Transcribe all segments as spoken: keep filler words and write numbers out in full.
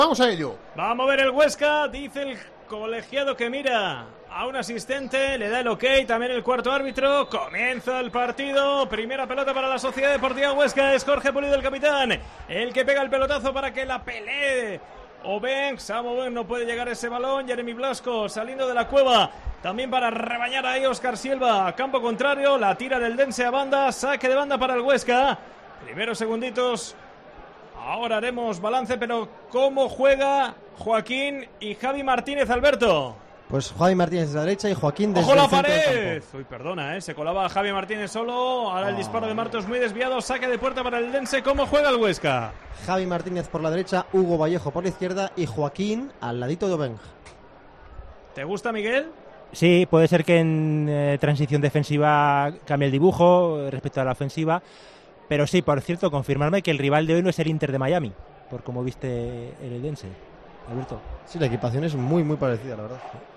Vamos a ello. Vamos a ver el Huesca, dice el colegiado que mira a un asistente, le da el ok, también el cuarto árbitro. Comienza el partido, primera pelota para la Sociedad Deportiva Huesca, es Jorge Pulido el capitán, el que pega el pelotazo para que la pelee Oben. Samu Oben no puede llegar a ese balón. Jeremy Blasco saliendo de la cueva, también para rebañar ahí Óscar Silva, campo contrario, la tira del Dense a banda, saque de banda para el Huesca. Primeros segunditos. Ahora haremos balance, pero ¿cómo juega Joaquín y Javi Martínez, Alberto? Pues Javi Martínez desde la derecha y Joaquín desde ¡ojo la el centro del pared! campo. Uy, perdona, ¿eh? Se colaba Javi Martínez solo. Ahora el Oh. disparo de Martos muy desviado. Saque de puerta para el Dense. ¿Cómo juega el Huesca? Javi Martínez por la derecha, Hugo Vallejo por la izquierda y Joaquín al ladito de Obeng. ¿Te gusta, Miguel? Sí, puede ser que en eh, transición defensiva cambie el dibujo eh, respecto a la ofensiva. Pero sí, por cierto, confirmarme que el rival de hoy no es el Inter de Miami, por como viste el Eldense, Alberto. Sí, la equipación es muy, muy parecida, la verdad.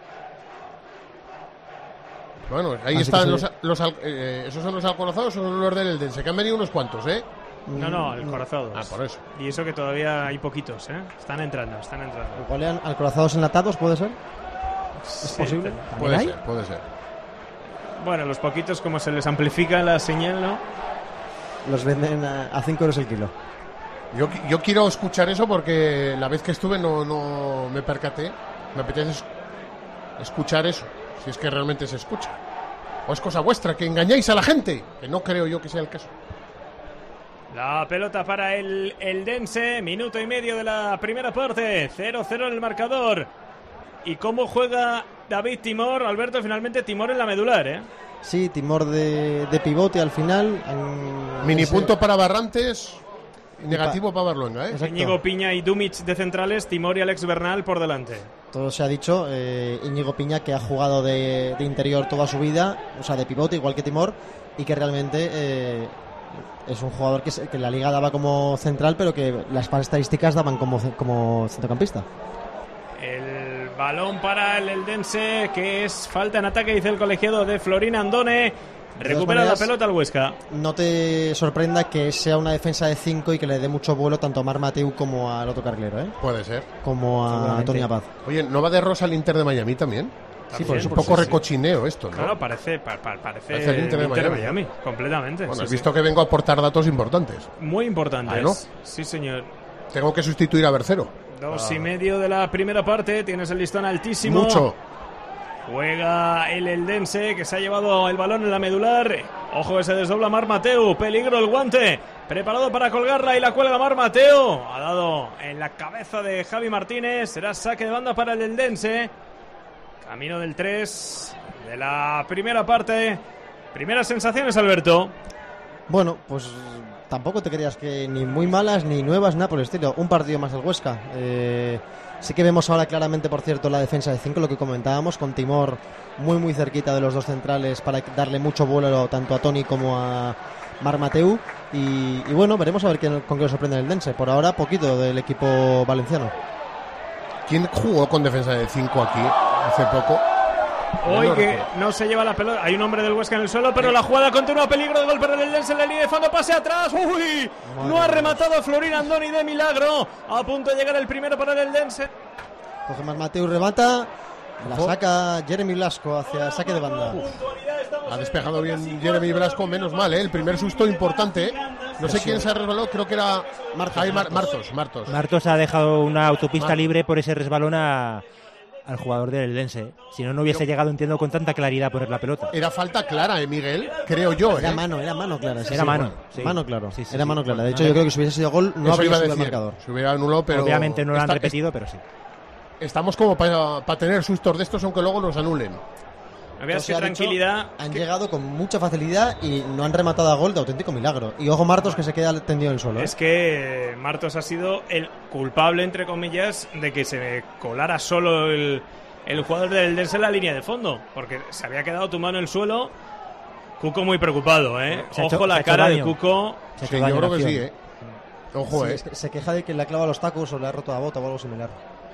Bueno, ahí Así están que los, sí. los al- eh, esos son los alcorazados o son los del Eldense, que han venido unos cuantos, ¿eh? No, no, el Corazados. Ah, por eso. Y eso que todavía hay poquitos, ¿eh? Están entrando, están entrando. ¿Golean alcorazados enlatados, puede ser? ¿Es Sí, posible? te- Puede hay? ser, puede ser. Bueno, los poquitos, como se les amplifica la señal, ¿no? Los venden a cinco euros el kilo. Yo, yo quiero escuchar eso porque la vez que estuve no, no me percaté. Me apetece es- escuchar eso, si es que realmente se escucha. O es cosa vuestra, que engañáis a la gente, que no creo yo que sea el caso. La pelota para el Eldense, minuto y medio de la primera parte, cero cero en el marcador. ¿Y cómo juega David Timor? Alberto, finalmente Timor en la medular, ¿eh? Sí, Timor de, de pivote al final. En, Mini ese- punto para Barrantes, negativo para Barluenga, ¿eh? Exacto. Íñigo Piña y Dumic de centrales, Timor y Alex Bernal por delante. Todo se ha dicho. eh, Íñigo Piña, que ha jugado de, de interior toda su vida, o sea, de pivote, igual que Timor, y que realmente eh, es un jugador que, se- que la liga daba como central, pero que las estadísticas daban como, ce- como centrocampista. El balón para el Eldense, que es falta en ataque, dice el colegiado de Florín Andone. Recupera maneras, la pelota al Huesca. No te sorprenda que sea una defensa de cinco y que le dé mucho vuelo tanto a Mar Mateu como al otro carrilero, ¿eh? Puede ser. Como a Seguramente. Tony Abad. Oye, ¿no va de rosa el Inter de Miami también? Sí, Pues es un pues poco sí, sí. recochineo esto, ¿no? Claro, parece, pa- pa- parece, Parece el Inter de Miami. completamente. Bueno, sí, has sí. visto que vengo a aportar datos importantes. Muy importantes. Ah, ¿no? Sí, señor. Tengo que sustituir a Bercero. Dos y medio de la primera parte. Tienes el listón altísimo. Mucho. Juega el Eldense, que se ha llevado el balón en la medular. Ojo, que se desdobla Mar Mateu. Peligro el guante. Preparado para colgarla y la cuelga Mar Mateu. Ha dado en la cabeza de Javi Martínez. Será saque de banda para el Eldense. Camino del tres de la primera parte. Primeras sensaciones, Alberto. Bueno, pues tampoco te creas que ni muy malas ni nuevas, nada por el estilo. Un partido más del Huesca. Eh, sí que vemos ahora claramente, por cierto, la defensa de cinco, lo que comentábamos, con Timor muy muy cerquita de los dos centrales para darle mucho vuelo tanto a Toni como a Mar Mateu. Y, y bueno, veremos a ver qué, con qué nos sorprende el Dense. Por ahora, poquito del equipo valenciano. ¿Quién jugó con defensa de cinco aquí hace poco? Hoy No que recuerdo. no se lleva la pelota. Hay un hombre del Huesca en el suelo, pero la jugada continúa. Peligro de gol para el Eldense en la línea de fondo. Pase atrás. ¡Uy! No ha rematado Florín Andoni de milagro. A punto de llegar el primero para el Eldense. Coge Mar Mateu, remata. La Ojo. saca Jeremy Blasco hacia saque de banda. Ha despejado bien Jeremy Blasco, menos mal, ¿eh? El primer susto importante, ¿eh? No sé quién se ha resbalado, creo que era Martos, Jaime Mar- Martos. Martos, Martos. Martos ha dejado una autopista Mar- libre por ese resbalón a- al jugador del Eldense. Si no, no hubiese llegado, entiendo, con tanta claridad a poner la pelota. Era falta clara, ¿eh, Miguel? Creo yo, ¿eh? Era mano, era mano clara. sí, Era sí, mano, bueno. sí. Mano, claro. Sí, sí, era sí. mano clara. De hecho, Vale. yo creo que si hubiese sido gol, no Eso habría iba a sido el decir. marcador. Se hubiera anulado, pero... Obviamente no lo han Está- repetido, pero sí. Estamos como para tener sustos de estos, aunque luego los anulen. No veas Entonces, qué ha dicho, tranquilidad. han que- llegado con mucha facilidad y no han rematado a gol de auténtico milagro. Y ojo Martos, que se queda tendido en el suelo. ¿eh? Es que Martos ha sido el culpable, entre comillas, de que se colara solo el, el jugador del Eldense en la línea de fondo. Porque se había quedado tumbado en el suelo. Cuco muy preocupado, ¿eh? Se ha Ojo hecho- la se ha hecho cara de daño. Cuco. Se ha Sí, hecho daño yo creo en que sí, acción. ¿eh? Ojo, Sí, ¿eh? es que se queja de que le ha clavado los tacos o le ha roto la bota o algo similar.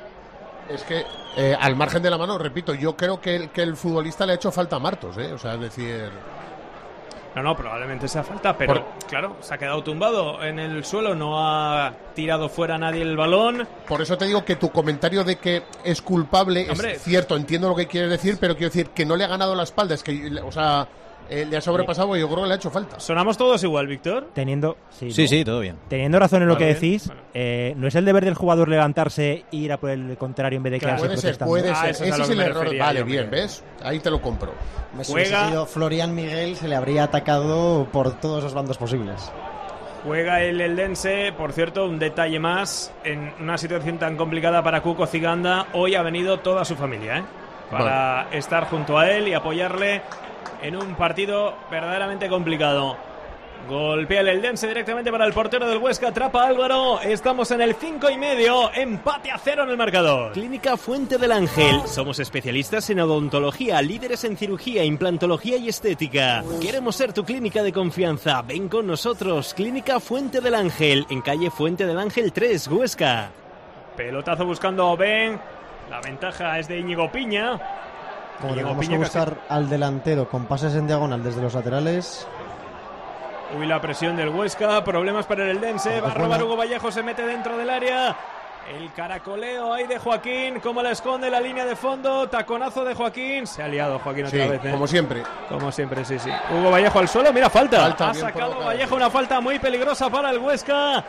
Es que, eh, al margen de la mano, repito, yo creo que el, que el futbolista le ha hecho falta a Martos, ¿eh? O sea, es decir... No, no, probablemente sea falta, pero Por... claro, se ha quedado tumbado en el suelo, no ha tirado fuera nadie el balón. Por eso te digo que tu comentario de que es culpable Hombre. es cierto, entiendo lo que quieres decir, pero quiero decir que no le ha ganado la espalda, es que, o sea, eh, le ha sobrepasado y yo creo que le ha hecho falta. ¿Sonamos todos igual, Víctor? Teniendo, sí, sí, ¿no? sí, todo bien. Teniendo razón en lo vale, que bien. decís, Bueno. eh, ¿no es el deber del jugador levantarse e ir a por el contrario en vez de Claro, quedarse Puede ser, protestando? puede Ah, ser, eso es a ese lo es que el me error. refería Vale, yo, bien, creo. ¿ves? Ahí te lo compro. Si Juega. hubiese sido Florian Miguel, se le habría atacado por todos los bandos posibles. Juega el Eldense, por cierto, un detalle más, en una situación tan complicada para Cuco Ciganda, hoy ha venido toda su familia, ¿eh? Para bueno. estar junto a él y apoyarle en un partido verdaderamente complicado. Golpea el Eldense directamente para el portero del Huesca, atrapa Álvaro, estamos en el cinco y medio, empate a cero en el marcador. Clínica Fuente del Ángel, somos especialistas en odontología, líderes en cirugía, implantología y estética. Queremos ser tu clínica de confianza, ven con nosotros. Clínica Fuente del Ángel, en calle Fuente del Ángel tres, Huesca. Pelotazo buscando a Ben, la ventaja es de Íñigo Piña. Como Íñigo vamos Piña a buscar casi... al delantero con pases en diagonal desde los laterales. Uy, la presión del Huesca, problemas para el Eldense, va a robar Hugo Vallejo, se mete dentro del área. El caracoleo ahí de Joaquín, cómo la esconde la línea de fondo, taconazo de Joaquín, se ha liado Joaquín otra sí, vez. ¿eh? como siempre. Como siempre, sí, sí. Hugo Vallejo al suelo, mira, falta. falta ha sacado Vallejo una falta muy peligrosa para el Huesca.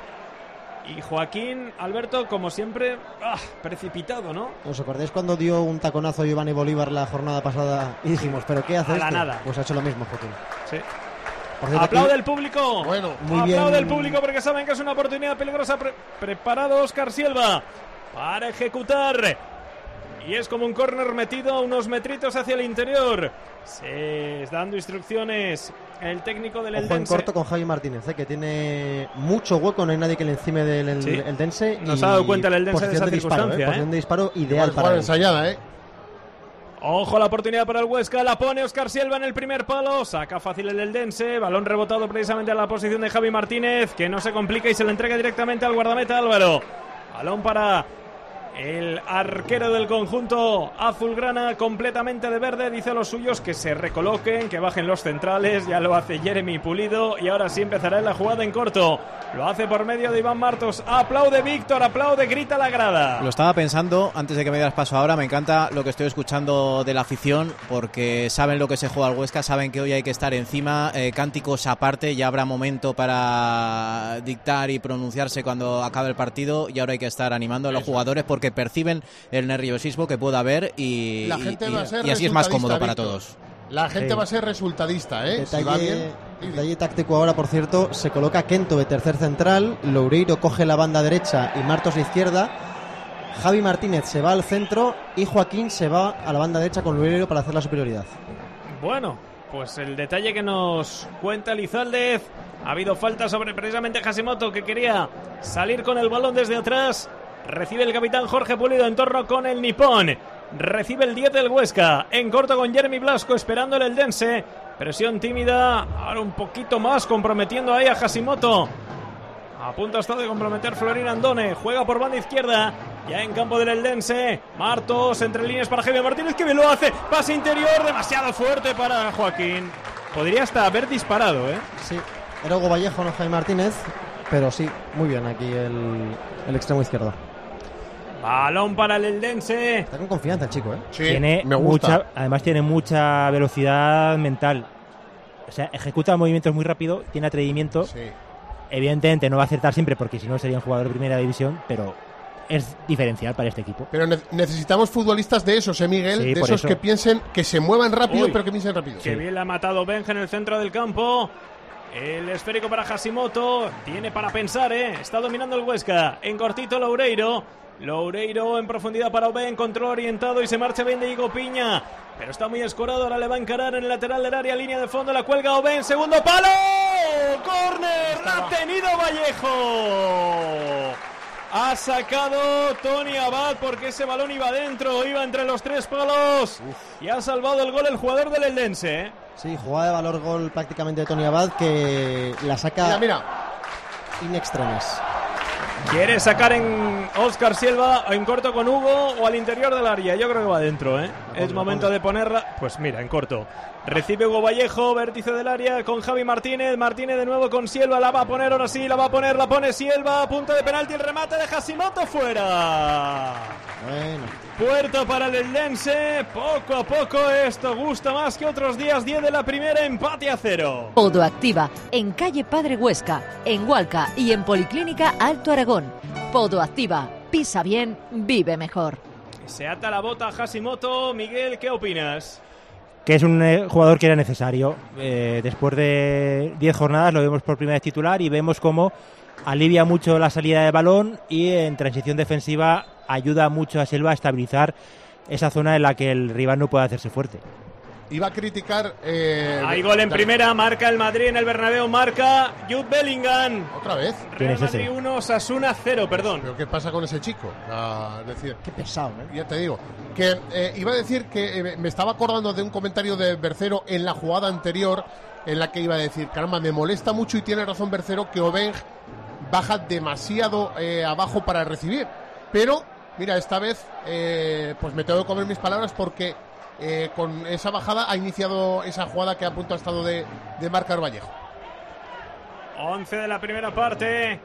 Y Joaquín, Alberto, como siempre, ¡ah! precipitado, ¿no? ¿Os acordáis cuando dio un taconazo a Giovanni Bolívar la jornada pasada y dijimos, ¿pero qué hace A la este? nada. Pues ha hecho lo mismo, Joaquín. Sí. Por cierto, Aplaude aquí- el público. Bueno, muy Aplaude bien. el público porque saben que es una oportunidad peligrosa. Pre- preparado Óscar Silva para ejecutar. Y es como un córner metido a unos metritos hacia el interior. Se está dando instrucciones el técnico del Ojo en Eldense. corto con Javi Martínez, ¿eh? que tiene mucho hueco, no hay nadie que le encime del el, Sí. Eldense. Nos y ha dado cuenta el Eldense de posición esa disparo, circunstancia, ¿eh? Posición ¿eh? de disparo ideal Igual para jugada él. ensayada, ¿eh? Ojo la oportunidad para el Huesca, la pone Óscar Silva en el primer palo, saca fácil el Eldense, balón rebotado precisamente a la posición de Javi Martínez, que no se complica y se le entrega directamente al guardameta Álvaro. Balón para el arquero del conjunto azulgrana, completamente de verde, dice a los suyos que se recoloquen, que bajen los centrales, ya lo hace Jeremy Pulido y ahora sí empezará la jugada en corto. Lo hace por medio de Iván Martos, aplaude Víctor, aplaude, grita la grada. Lo estaba pensando antes de que me dieras paso ahora. Me encanta lo que estoy escuchando de la afición porque saben lo que se juega al Huesca, saben que hoy hay que estar encima, eh, cánticos aparte, ya habrá momento para dictar y pronunciarse cuando acabe el partido y ahora hay que estar animando a los jugadores porque perciben el nerviosismo que pueda haber y, La y- gente y- va a ser y así es más resultadista, cómodo para Víctor. todos. La gente Sí. va a ser resultadista, ¿eh? Si va Detalle, bien. detalle táctico ahora, por cierto, se coloca Kento de tercer central, Loureiro coge la banda derecha y Martos la izquierda, Javi Martínez se va al centro y Joaquín se va a la banda derecha con Loureiro para hacer la superioridad. Bueno, pues el detalle que nos cuenta Lizaldez. Ha habido falta sobre precisamente Hashimoto, que quería salir con el balón desde atrás. Recibe el capitán Jorge Pulido en torno con el nipón. Recibe el diez del Huesca. En corto con Jeremy Blasco esperando el Eldense. Presión tímida. Ahora un poquito más comprometiendo ahí a Hashimoto. A punto está de comprometer Florín Andone. Juega por banda izquierda. Ya en campo del Eldense. Martos entre líneas para Javier Martínez. Que bien lo hace. Pase interior. Demasiado fuerte para Joaquín. Podría hasta haber disparado, ¿eh? Sí, era Hugo Vallejo, no Javi Martínez, pero sí, muy bien aquí el, el extremo izquierdo. Balón para el Eldense. Está con confianza el chico, ¿eh? Sí, tiene me gusta. mucha, además tiene mucha velocidad mental. O sea, ejecuta movimientos muy rápido, tiene atrevimiento. Sí. Evidentemente no va a acertar siempre porque si no sería un jugador de primera división, pero es diferencial para este equipo. Pero ne- necesitamos futbolistas de esos, ¿eh, Miguel? Sí, de por esos eso. que piensen, que se muevan rápido, Uy. pero que piensen rápido. Que bien la ha matado Benja en el centro del campo. El esférico para Hashimoto. Tiene para pensar, ¿eh? Está dominando el Huesca. En cortito Loureiro. Loureiro en profundidad para Oben. Control orientado y se marcha bien de Igo Piña. Pero está muy escorado. Ahora le va a encarar en el lateral del área. Línea de fondo. La cuelga Oben. Segundo palo. ¡Córner! ¡La ha tenido Vallejo! Ha sacado Tony Abad porque ese balón iba adentro. Iba entre los tres palos. Y ha salvado el gol el jugador del Eldense, ¿eh? Sí, jugada de valor gol prácticamente de Tony Abad que la saca Mira, mira. in extremis. Quiere sacar en Óscar Silva, en corto con Hugo o al interior del área. Yo creo que va adentro, ¿eh? Es momento de ponerla. Pues mira, en corto. Recibe Hugo Vallejo, vértice del área con Javi Martínez. Martínez de nuevo con Silva. La va a poner ahora sí, la va a poner, la pone Silva. Punto de penalti, el remate de Hashimoto fuera. Bueno. Puerta para el Eldense. Poco a poco esto gusta más que otros días. diez de la primera, empate a cero. Podoactiva, en calle Padre Huesca, en Hualca y en Policlínica Alto Aragón. Podoactiva, pisa bien, vive mejor. Se ata la bota Hashimoto. Miguel, ¿qué opinas? Que es un eh, jugador que era necesario. Eh, después de diez jornadas lo vemos por primera vez titular y vemos cómo alivia mucho la salida de balón y en transición defensiva ayuda mucho a Silva a estabilizar esa zona en la que el rival no puede hacerse fuerte. Iba a criticar... Eh, Hay gol en Dale. primera, marca el Madrid en el Bernabéu, marca Jude Bellingham. ¿Otra vez? ¿Quién Real es ese? Madrid uno, Osasuna cero, perdón. ¿Pero qué pasa con ese chico? Ah, es decir, Qué pesado, ¿eh? ya te digo, que eh, iba a decir que eh, me estaba acordando de un comentario de Bercero en la jugada anterior, en la que iba a decir, caramba, me molesta mucho y tiene razón Bercero que Obeng baja demasiado eh, abajo para recibir. Pero, mira, esta vez eh, pues me tengo que comer mis palabras porque eh, con esa bajada ha iniciado esa jugada que a punto ha estado de, de marcar Vallejo. once de la primera parte.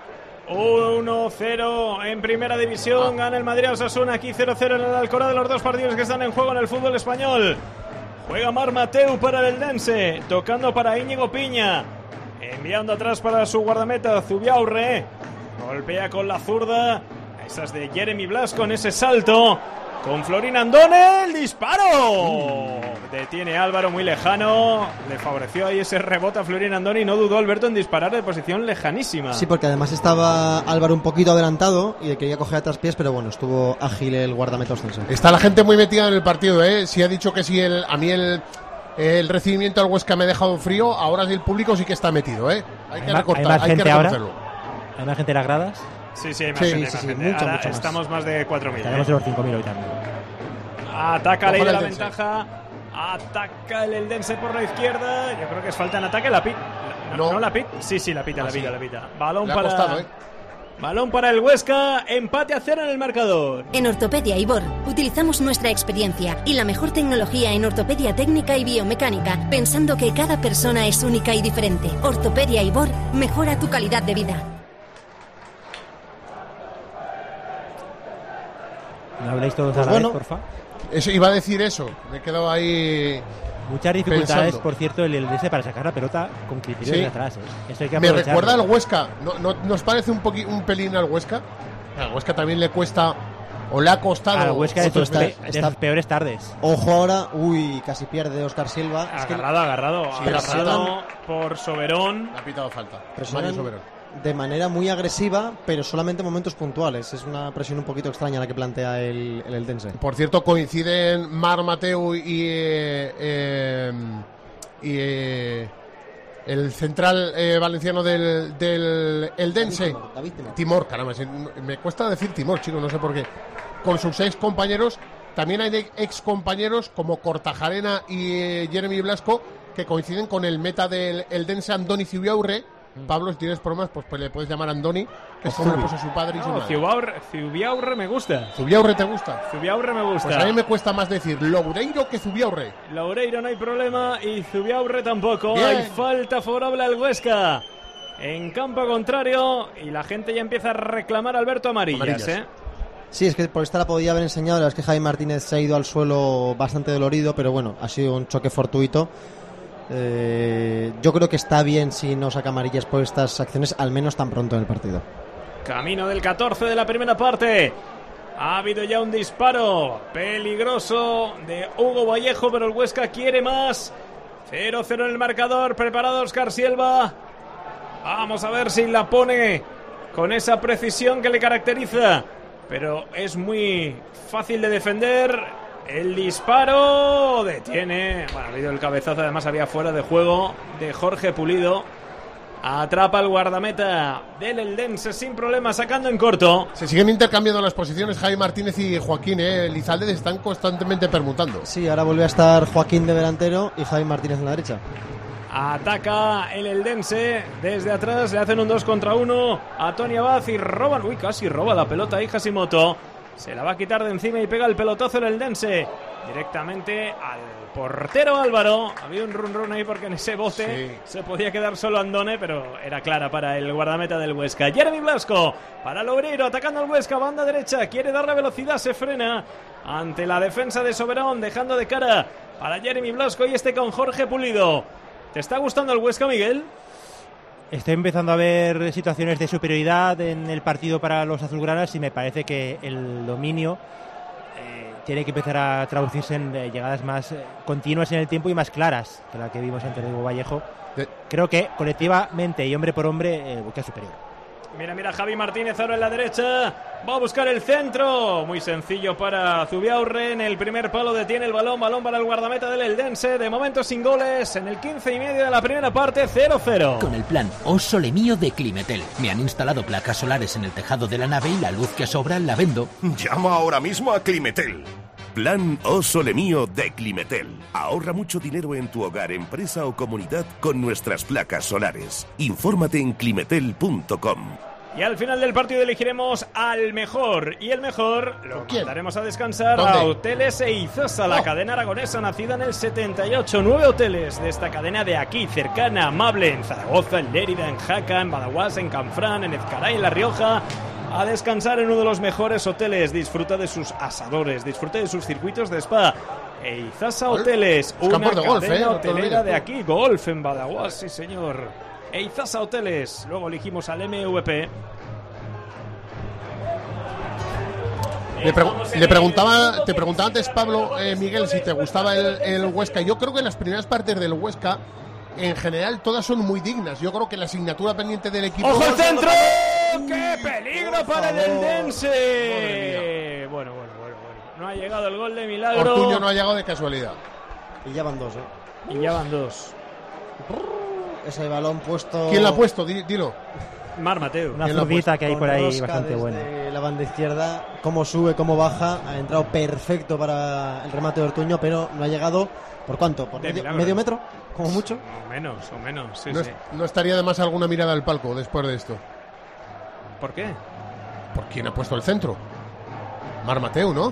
uno cero en primera división. Gana el Madrid a Osasuna. Aquí cero cero en el Alcoraz de los dos partidos que están en juego en el fútbol español. Juega Mar Mateu para el Eldense. Tocando para Íñigo Piña. Enviando atrás para su guardameta Zubiaurre. Golpea con la zurda. Esas de Jeremy Blasco en ese salto. Con Florín Andone, el disparo. Detiene Álvaro muy lejano. Le favoreció ahí ese rebote a Florín Andone y no dudó Alberto en disparar de posición lejanísima. Sí, porque además estaba Álvaro un poquito adelantado y quería coger a traspiés, pero bueno, estuvo ágil el guardameta ostense. Está la gente muy metida en el partido, ¿eh? Si ha dicho que si el, a mí el, el recibimiento al Huesca me ha dejado frío, ahora sí el público sí que está metido, ¿eh? Hay que ¿Hay más- recortar, hay más hay que gente ahora? reconocerlo. ¿Hay más gente en las gradas? Sí, sí, hay más Sí, gente, sí, más sí, gente. mucho, Ahora mucho más. estamos más de cuatro mil. Estaremos en los cinco mil hoy también. Ataca Ley de Ojalá la el Eldense. ventaja. Ataca el Eldense por la izquierda. Yo creo que es falta en ataque. La pit. No, No. no la pit. Sí, sí, la pita, Ah, la pita, sí. la pita. Balón Le ha para. costado, ¿eh? Balón para el Huesca. Empate a cero en el marcador. En Ortopedia Ibor utilizamos nuestra experiencia y la mejor tecnología en ortopedia técnica y biomecánica, pensando que cada persona es única y diferente. Ortopedia Ibor mejora tu calidad de vida. ¿No habléis todos Pues a la bueno. vez, porfa? Eso, iba a decir eso. Me he quedado ahí. Muchas dificultades, Pensando. por cierto, el Eldense para sacar la pelota con criterio Sí. de atrás. ¿eh? Esto hay que Me aprovecharlo. recuerda al Huesca. ¿No, no, ¿Nos parece un, poqui, un pelín al Huesca? Al Huesca también le cuesta, o le ha costado. Al Huesca de Otro sus, está- pe- de está- sus peores tardes. Ojo ahora, uy, casi pierde Óscar Silva. Es que Agarrado, agarrado. Sí, agarrado por Soberón. Ha pitado falta. presionan Mario Soberón. de manera muy agresiva, pero solamente en momentos puntuales. Es una presión un poquito extraña la que plantea el, el Eldense. Por cierto, coinciden Mar Mateu y, eh, eh, y eh, el central eh, valenciano del, del Eldense. Timor, David Timor. Timor, caramba, si- me cuesta decir Timor, chico, no sé por qué. Con sus ex compañeros, también hay ex compañeros como Cortajarena y eh, Jeremy Blasco que coinciden con el meta del Eldense, Andoni Zubiaurre. Pablo, si tienes problemas, pues, pues le puedes llamar Andoni, que es como le puso su padre y su No, madre. Zubiaurre, Zubiaurre me gusta. ¿Zubiaurre te gusta? Zubiaurre me gusta. Pues a mí me cuesta más decir Loureiro que Zubiaurre. Loureiro no hay problema y Zubiaurre tampoco. Bien. Hay falta favorable al Huesca. En campo contrario y la gente ya empieza a reclamar a Alberto amarillas, Amarillas. ¿eh? Sí, es que por esta la podía haber enseñado. La verdad es que Javi Martínez se ha ido al suelo bastante dolorido, pero bueno, ha sido un choque fortuito. Eh, yo creo que está bien si no saca amarillas por estas acciones, al menos tan pronto en el partido. Camino del catorce de la primera parte. Ha habido ya un disparo peligroso de Hugo Vallejo, pero el Huesca quiere más. cero cero en el marcador. Preparado Óscar Silva. Vamos a ver si la pone con esa precisión que le caracteriza. Pero es muy fácil de defender. El disparo detiene. Bueno, ha habido el cabezazo. Además había fuera de juego de Jorge Pulido. Atrapa al guardameta del Eldense sin problema, sacando en corto. Se siguen intercambiando las posiciones Javi Martínez y Joaquín, ¿eh? Lizalde están constantemente permutando. Sí, ahora vuelve a estar Joaquín de delantero y Javi Martínez en la derecha. Ataca el Eldense desde atrás, le hacen un dos contra uno a Tony Abad y roban, uy, casi roba la pelota ahí Hashimoto. Se la va a quitar de encima y pega el pelotazo el Eldense directamente al portero Álvaro. Había un run run ahí porque en ese bote sí. se podía quedar solo Andone, pero era clara para el guardameta del Huesca. Jeremy Blasco para Loureiro, atacando al Huesca, banda derecha, quiere darle velocidad, se frena ante la defensa de Soberón, dejando de cara para Jeremy Blasco y este con Jorge Pulido. ¿Te está gustando el Huesca, Miguel? Estoy empezando a ver situaciones de superioridad en el partido para los azulgranas y me parece que el dominio eh, tiene que empezar a traducirse en eh, llegadas más eh, continuas en el tiempo y más claras que la que vimos ante Diego Vallejo. De... Creo que colectivamente y hombre por hombre eh, Huesca es superior. Mira, mira, Javi Martínez ahora en la derecha, va a buscar el centro, muy sencillo para Zubiaurre, en el primer palo detiene el balón, balón para el guardameta del Eldense, de momento sin goles, en el quince y medio de la primera parte, cero cero. Con el plan O Sole Mío de Climetel, me han instalado placas solares en el tejado de la nave y la luz que sobra la vendo. Llama ahora mismo a Climetel. Plan O Sole Mío de Climetel. Ahorra mucho dinero en tu hogar, empresa o comunidad con nuestras placas solares. Infórmate en climetel punto com. Y al final del partido elegiremos al mejor. Y el mejor lo mandaremos a descansar ¿Dónde? a Hoteles Eizosa, la oh. cadena aragonesa nacida en el setenta y ocho. Nueve hoteles de esta cadena de aquí, cercana, amable, en Zaragoza, en Lérida, en Jaca, en Badajoz, en Canfrán, en Ezcaray, en La Rioja. A descansar en uno de los mejores hoteles. Disfruta de sus asadores, disfruta de sus circuitos de spa. Eizosa Hoteles, una de golf, cadena ¿eh? hotelera de aquí. Golf en Badajoz, sí señor. Eizosa Hoteles. Luego elegimos al M V P. Le, pre le preguntaba, te preguntaba antes, Pablo, eh, Miguel, si te gustaba el, el Huesca. Yo creo que las primeras partes del Huesca, en general, todas son muy dignas. Yo creo que la asignatura pendiente del equipo... ¡Ojo el centro! ¡Qué peligro para el Eldense! Bueno, bueno, bueno, bueno. No ha llegado el gol de milagro. Ortuño no ha llegado de casualidad. Y ya van dos, ¿eh? Y ya van dos. Ese balón puesto... ¿Quién lo ha puesto? Dilo. Mar Mateo. Una zurdita que hay por ahí bastante buena. La banda izquierda, cómo sube, cómo baja, ha entrado perfecto para el remate de Ortuño, pero no ha llegado, ¿por cuánto? ¿Por medio, medio metro? ¿Como mucho? O menos, o menos, sí, no, sí. No estaría de más alguna mirada al palco después de esto. ¿Por qué? ¿Por quién ha puesto el centro? Mar Mateu, ¿no?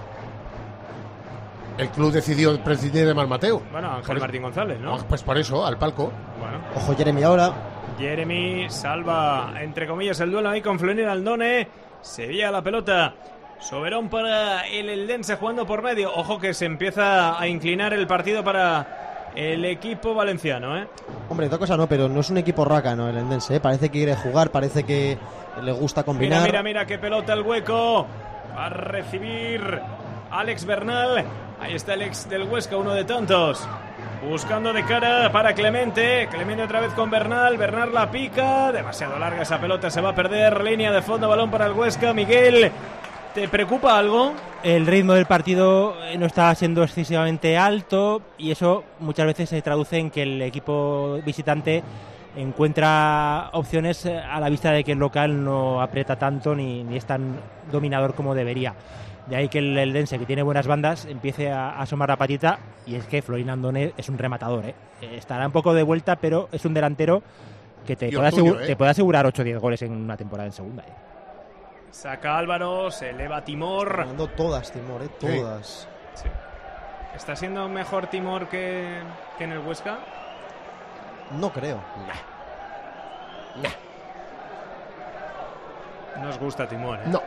El club decidió presidir de Mar Mateu. Bueno, Ángel Martín González, ¿no? Pues por eso, al palco. Bueno. Ojo Jeremy ahora. Jeremy salva, entre comillas, el duelo ahí con Flonir Aldone. Se veía la pelota. Soberón para el Eldense jugando por medio. Ojo que se empieza a inclinar el partido para el equipo valenciano, ¿eh? Hombre, otra cosa no, pero no es un equipo raca, ¿no? El Eldense, ¿eh? Parece que quiere jugar, parece que le gusta combinar. Mira, mira, mira, qué pelota el hueco. Va a recibir Alex Bernal. Ahí está el ex del Huesca, uno de tantos. Buscando de cara para Clemente. Clemente otra vez con Bernal. Bernal la pica. Demasiado larga esa pelota. Se va a perder. Línea de fondo. Balón para el Huesca. Miguel, ¿te preocupa algo? El ritmo del partido no está siendo excesivamente alto. Y eso muchas veces se traduce en que el equipo visitante encuentra opciones a la vista de que el local no aprieta tanto ni, ni es tan dominador como debería. De ahí que el Eldense, que tiene buenas bandas, empiece a, a asomar la patita. Y es que Florin Andone es un rematador, ¿eh? Estará un poco de vuelta, pero es un delantero que te, puede, tuyo, asegu ¿eh? te puede asegurar ocho o diez goles en una temporada en segunda, ¿eh? Saca Álvaro, se eleva Timor. Ganando todas, Timor, ¿eh? Todas. Sí. Sí. ¿Está siendo mejor Timor que, que en el Huesca? No creo. Nah. Nah. No os gusta Timor, ¿eh? No.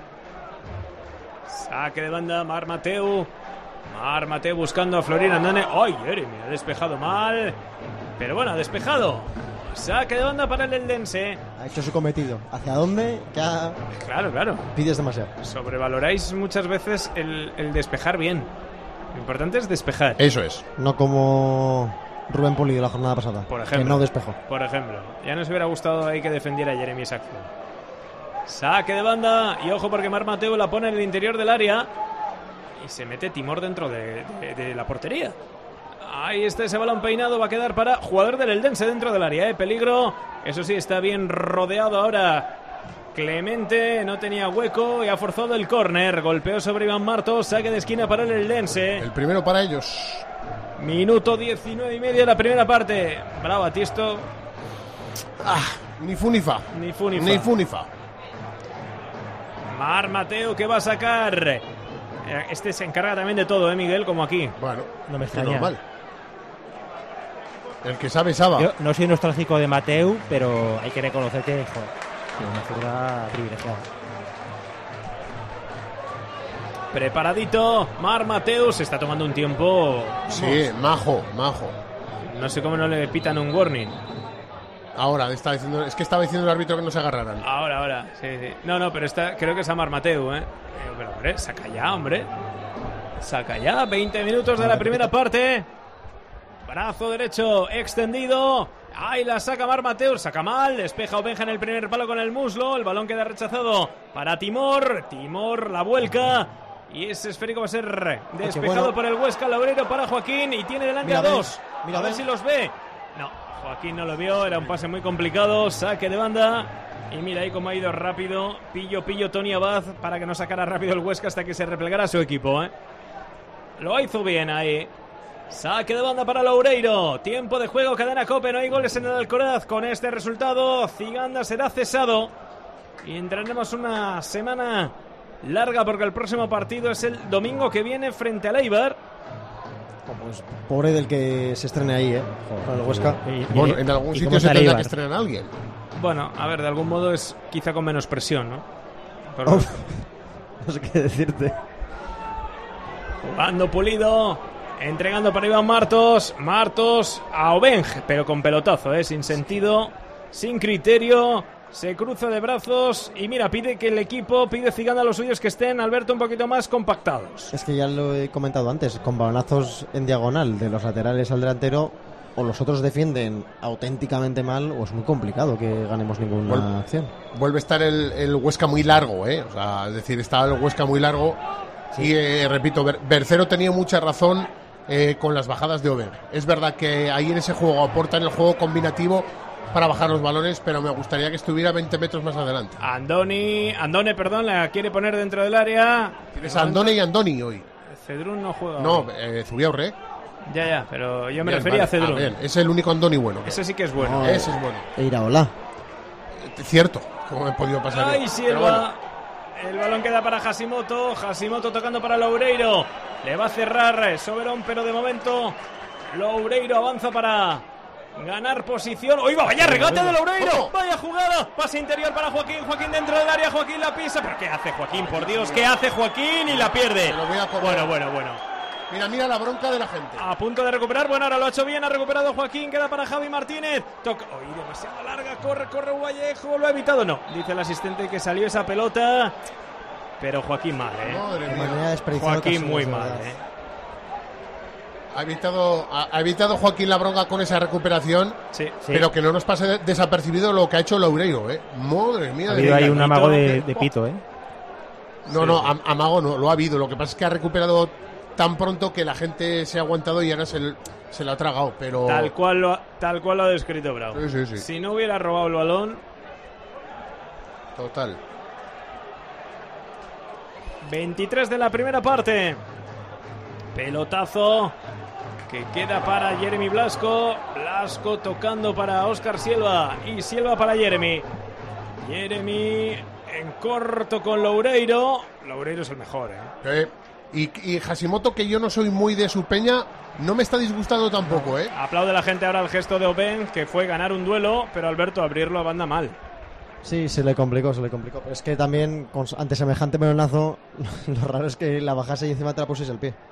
Saque de banda, Mar Mateu. Mar Mateu buscando a Florin Andone. ¡Ay, Jeremy! Ha despejado mal. Pero bueno, ha despejado. Saque de banda para el Eldense. Ha hecho su cometido. ¿Hacia dónde? Ya... Claro, claro. Pides demasiado. Sobrevaloráis muchas veces el, el despejar bien. Lo importante es despejar. Eso es. No como Rubén Pulido la jornada pasada. Por ejemplo. Que no despejó. Por ejemplo. Ya nos hubiera gustado ahí que defendiera a Jeremy Saxon. Saque de banda y ojo porque Mar Mateu la pone en el interior del área y se mete Timor dentro de, de, de la portería. Ahí está ese balón peinado, va a quedar para jugador del Eldense dentro del área, ¿eh? Peligro, eso sí, está bien rodeado ahora Clemente, no tenía hueco y ha forzado el córner. Golpeó sobre Iván Martos, saque de esquina para el Eldense. El primero para ellos. Minuto diecinueve y medio de la primera parte. Bravo, Tiesto. Ah, ni fu ni fa. Ni fu ni fa. Ni fu ni fa. Mar Mateu, que va a sacar. Este se encarga también de todo, ¿eh, Miguel? Como aquí. Bueno, no me es extraña. normal. El que sabe, sabe. Yo no soy nostálgico de Mateu, pero hay que reconocer que es una figura privilegiada. Preparadito, Mar Mateu se está tomando un tiempo. Vamos, sí, majo, majo. No sé cómo no le pitan un warning. Ahora, está diciendo, es que estaba diciendo el árbitro que no se agarraran. Ahora, ahora, sí, sí. No, no, pero está, creo que es a Mar Mateu, ¿eh? Pero, pero, hombre, saca ya, hombre. Saca ya, veinte minutos de la primera parte. Brazo derecho extendido. Ahí la saca Mar Mateu, saca mal. Despeja Obenja en el primer palo con el muslo. El balón queda rechazado para Timor. Timor la vuelca. Y ese esférico va a ser despejado bueno. por el Huesca. Loureiro para Joaquín. Y tiene delante mira, a dos. Mira, a ver ven. si los ve. No, Joaquín no lo vio. Era un pase muy complicado. Saque de banda. Y mira ahí cómo ha ido rápido. Pillo, pillo Tony Abad para que no sacara rápido el Huesca hasta que se replegara su equipo, ¿eh? Lo hizo bien ahí. Saque de banda para Loureiro. Tiempo de juego, cadena COPE. No hay goles en el Alcoraz. Con este resultado, Ciganda será cesado. Y entraremos una semana larga porque el próximo partido es el domingo que viene frente al Eibar. Pues pobre del que se estrene ahí, ¿eh? Joder, el Huesca. Y- y- Bueno, en algún ¿y sitio cómo se sale tendrá Eibar? que estrenar a alguien. Bueno, a ver, de algún modo es quizá con menos presión, ¿no? Por- Uf, no sé qué decirte. Jugando Pulido, entregando para Iván Martos. Martos a Obeng, pero con pelotazo, ¿eh? Sin sentido, sin criterio. Se cruza de brazos y mira, pide que el equipo, pide Ciganda a los suyos que estén, Alberto, un poquito más compactados. Es que ya lo he comentado antes, con balonazos en diagonal de los laterales al delantero, o los otros defienden auténticamente mal, o es muy complicado que ganemos ninguna Vuel- acción. Vuelve a estar el, el Huesca muy largo, ¿eh? O sea, es decir, está el Huesca muy largo. Y eh, repito, Ber- Bercero tenía mucha razón eh, con las bajadas de Over. Es verdad que ahí en ese juego aportan el juego combinativo para bajar los balones, pero me gustaría que estuviera veinte metros más adelante. Andoni, Andone, perdón, la quiere poner dentro del área. Tienes a Andone y Andoni hoy. Cedrún no juega. No, hoy. eh, Zubiaurre. Ya, ya, pero yo me Bien, refería vale. a Cedrún. Ah, bien, es el único Andoni bueno. que- Ese sí que es bueno. No, Ese es bueno. E Iraola. Eh, Cierto, ¿cómo me he podido pasar? Ay, yo? Silva. Pero bueno. El balón queda para Hashimoto. Hashimoto tocando para Loureiro. Le va a cerrar Soberón, pero de momento Loureiro avanza para ganar posición. ¡Oiga, vaya regate de Loureiro! ¿Cómo? ¡Vaya jugada! Pase interior para Joaquín. Joaquín dentro del área. Joaquín la pisa. ¿Pero qué hace Joaquín? Por Dios, ¿qué hace Joaquín? Y la pierde. Se lo voy a cobrar. Bueno, bueno, bueno. Mira, mira la bronca de la gente. A punto de recuperar. Bueno, ahora lo ha hecho bien. Ha recuperado Joaquín. Queda para Javi Martínez. Toca. ¡Uy, demasiado larga! Corre, corre Vallejo. Lo ha evitado. No. Dice el asistente que salió esa pelota. Pero Joaquín mal, ¿eh? Madre De mía. manera de desperdiciar Joaquín ocasiones, muy de mal, verdad. ¿eh? Ha evitado, ha, ha evitado Joaquín la bronca con esa recuperación, Sí. Sí. pero que no nos pase de- desapercibido lo que ha hecho Loureiro, ¿eh? Madre mía. Ha de habido ahí un Miguelito, amago de, que- de pito, ¿eh? No, no, am- amago no, lo ha habido. Lo que pasa es que ha recuperado tan pronto que la gente se ha aguantado y ahora se, l- se lo ha tragado, pero... Tal cual lo ha, tal cual lo ha descrito Bravo. Sí, sí, sí. Si no hubiera robado el balón, Total. veintitrés de la primera parte. Pelotazo que queda para Jeremy Blasco. Blasco tocando para Óscar Silva y Silva para Jeremy. Jeremy en corto con Loureiro. Loureiro es el mejor, ¿eh? Eh, y, y Hashimoto, que yo no soy muy de su peña, no me está disgustando tampoco, ¿eh? Aplaude la gente ahora al gesto de Oben, que fue ganar un duelo, pero Alberto abrirlo a banda mal. Sí, se le complicó, se le complicó. Pero es que también, con, ante semejante melonazo, lo raro es que la bajase y encima te la pusiese el pie.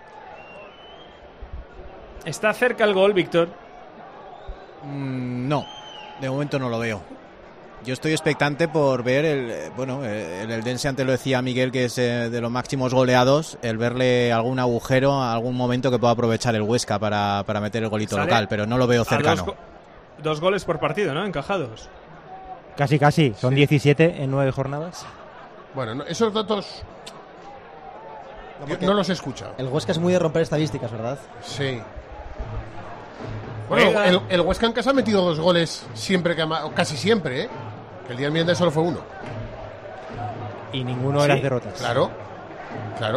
Está cerca el gol, Víctor. Mm, no, de momento no lo veo. Yo estoy expectante por ver el, eh, bueno, eh, el Eldense, antes lo decía Miguel, que es eh, de los máximos goleados, el verle algún agujero, algún momento que pueda aprovechar el Huesca para, para meter el golito Sale local, pero no lo veo a cercano. Dos, go- dos goles por partido, ¿no? Encajados. Casi, casi. Son diecisiete en nueve jornadas. Bueno, no- esos datos No, yo porque no los he escuchado. El Huesca es muy de romper estadísticas, ¿verdad? Sí. Bueno, Juega. el, el Huesca en casa ha metido dos goles siempre que ha ma- o casi siempre, ¿eh? Que el día ambiente solo fue uno. Y ninguno Sí, de las derrotas. Claro, claro.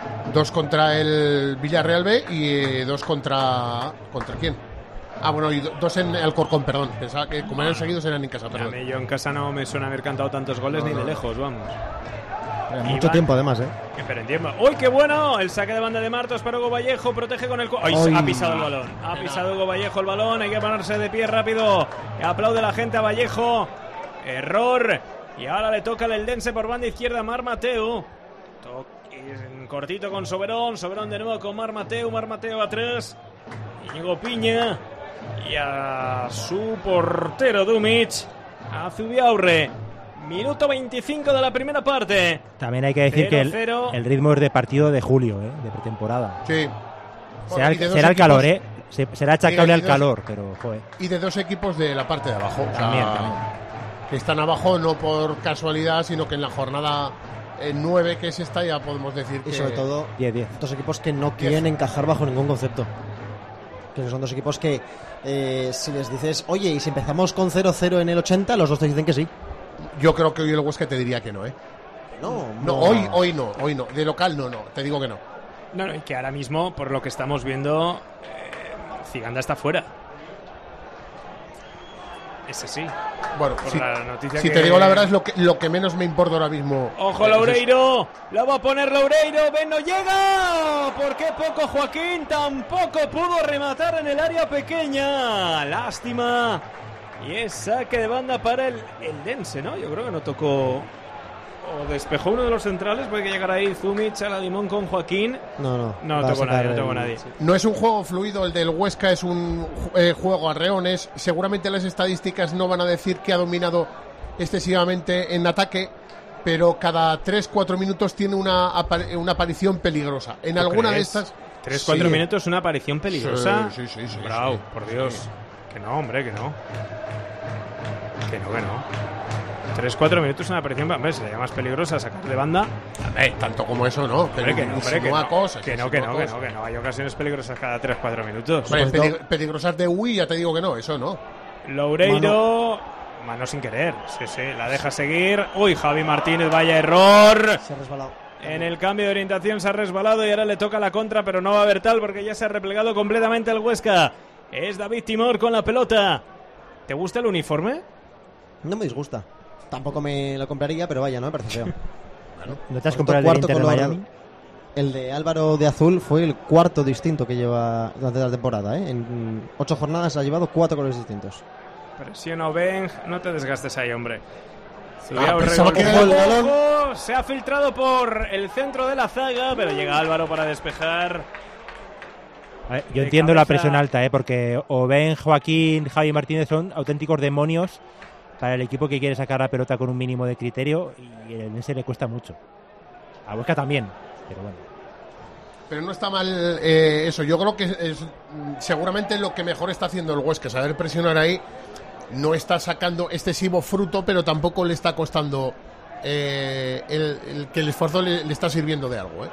dos contra el Villarreal B y eh, dos contra... ¿Contra quién? Ah, bueno, y do, dos en Alcorcón, perdón. Pensaba que como eran seguidos eran en casa, perdón. A mí yo en casa no me suena haber cantado tantos goles no, ni no. de lejos, vamos. Pero mucho tiempo además, ¿eh? Que pero entiendo. ¡Uy, qué bueno! El saque de banda de Martos para Hugo Vallejo, protege con el... Cu- ¡Ay! Ay. Ha pisado el balón. Ha pisado Hugo Vallejo el balón, hay que ponerse de pie rápido. Aplaude la gente a Vallejo. Error. Y ahora le toca al Eldense por banda izquierda a Mar Mateu. To- en cortito con Soberón, Soberón de nuevo con Mar Mateu, Mar Mateu atrás. Íñigo Piña. Y a su portero Dumic, a Zubiaurre. Minuto veinticinco de la primera parte. También hay que decir que el, cero. el ritmo es de partido de julio, ¿eh? De pretemporada. Sí. Será, Y de el, dos será el equipos- calor, ¿eh? Se- será achacable y al dos- calor, pero joder. Y de dos equipos de la parte de abajo. O sea, También, también. que están abajo no por casualidad, sino que en la jornada eh, nueve, que es esta, ya podemos decir que... Y sobre todo, diez diez. dos equipos que no quieren encajar bajo ningún concepto. Que son dos equipos que, eh, si les dices, oye, y si empezamos con cero cero en el ochenta, los dos te dicen que sí. Yo creo que hoy el Huesca te diría que no, ¿eh? No, No, hoy, hoy no, hoy no. De local no, no, te digo que no. No, no, y que ahora mismo, por lo que estamos viendo, eh, Ciganda está fuera. Ese sí. Bueno, Por si, la noticia si que- te digo la verdad es lo que, lo que menos me importa ahora mismo. ¡Ojo, Loureiro! ¡La va a poner Loureiro! ¡Ven, no llega! ¿Por qué poco Joaquín? Tampoco pudo rematar en el área pequeña. Lástima. Y es saque de banda para el Eldense, ¿no? Yo creo que no tocó... O despejó uno de los centrales. Puede que llegara ahí Zumic a la limón con Joaquín. No, no. No va a tocó sacar nadie, no el- tocó nadie. No es un juego fluido, el del Huesca es un eh, juego a reones. Seguramente las estadísticas no van a decir que ha dominado excesivamente en ataque, pero cada tres cuatro minutos tiene una, apar- una aparición peligrosa. En ¿Tú alguna crees? de estas... Tres, cuatro Sí. minutos, una aparición peligrosa. Sí, sí, sí, sí, Bravo, sí. por Dios. Sí. Que no, hombre, que no. Que no, que no. Tres, cuatro minutos, una aparición. Hombre, sería más peligrosa sacar de banda. Eh, tanto como eso, ¿no? Pero Hombre, que no, hombre, que insinúa no. cosas, Que no, que no, insinúa que cosas. no, que no. Hay ocasiones peligrosas cada tres, cuatro minutos. Hombre, pelig- peligrosas de Wii, ya te digo que no, eso no. Loureiro. Mano sin querer. Sí, sí, la deja seguir. Uy, Javi Martínez, vaya error. Se ha resbalado. En el cambio de orientación se ha resbalado y ahora le toca la contra, pero no va a haber tal porque ya se ha replegado completamente el Huesca. Es David Timor con la pelota. ¿Te gusta el uniforme? No me disgusta. Tampoco me lo compraría, pero vaya, no me parece feo. ¿No te has Cuarto- comprado el del cuarto Inter de color. Miami? El de Álvaro de Azul fue el cuarto distinto que lleva durante la temporada, ¿eh? En ocho jornadas ha llevado cuatro colores distintos. Presiona Obeng, no te desgastes ahí, hombre. Ah, pensaba que era el el balón. Se ha filtrado por el centro de la zaga, pero llega Álvaro para despejar. A ver, yo De entiendo la cabeza. presión alta, ¿eh? Porque Oben, Joaquín, Javi Martínez son auténticos demonios para el equipo que quiere sacar la pelota con un mínimo de criterio y el Eldense le cuesta mucho. A Huesca también, pero bueno. Pero no está mal eh, eso. Yo creo que es mm, seguramente lo que mejor está haciendo el Huesca, saber presionar ahí. No está sacando excesivo fruto, pero tampoco le está costando eh, el, el que el esfuerzo le, le está sirviendo de algo, ¿eh?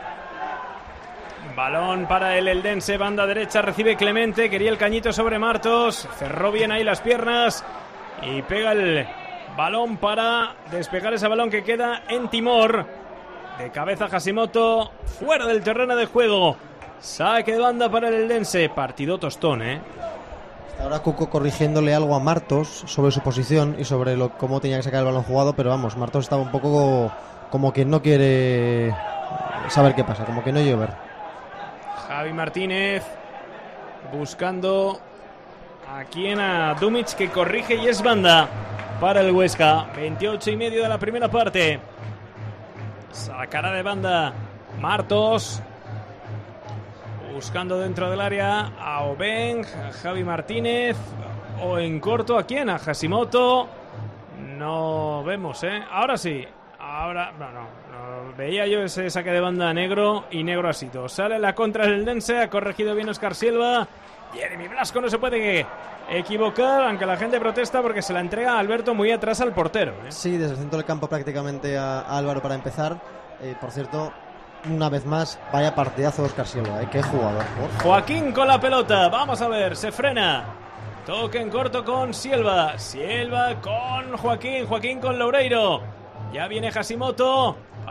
Balón para el Eldense, banda derecha, recibe Clemente, quería el cañito sobre Martos, cerró bien ahí las piernas y pega el balón para despejar ese balón que queda en Timor. De cabeza Hashimoto, fuera del terreno de juego. Saque de banda para el Eldense, partido tostón, ¿eh? Ahora Cuco corrigiéndole algo a Martos sobre su posición y sobre lo, cómo tenía que sacar el balón jugado, pero vamos, Martos estaba un poco como que no quiere saber qué pasa, como que no llover. Javi Martínez buscando a quien, a Dumic, que corrige y es banda para el Huesca. veintiocho y medio de la primera parte. Sacará de banda Martos. Buscando dentro del área a Obeng, a Javi Martínez. O en corto, ¿a quién? A Hashimoto. No vemos, ¿eh? Ahora sí. Ahora, no, no, no. Veía yo ese saque de banda negro y negro ha sido. Sale la contra del Eldense, ha corregido bien Oscar Silva. Jeremy Blasco no se puede equivocar, aunque la gente protesta porque se la entrega a Alberto muy atrás al portero, ¿eh? Sí, desde el centro del campo prácticamente a, a Álvaro para empezar. Eh, por cierto, una vez más, vaya partidazo de Oscar Silva, ¿eh? Qué jugador. Por... Joaquín con la pelota, vamos a ver, se frena. Toque en corto con Silva. Silva con Joaquín, Joaquín con Loureiro. Ya viene Hashimoto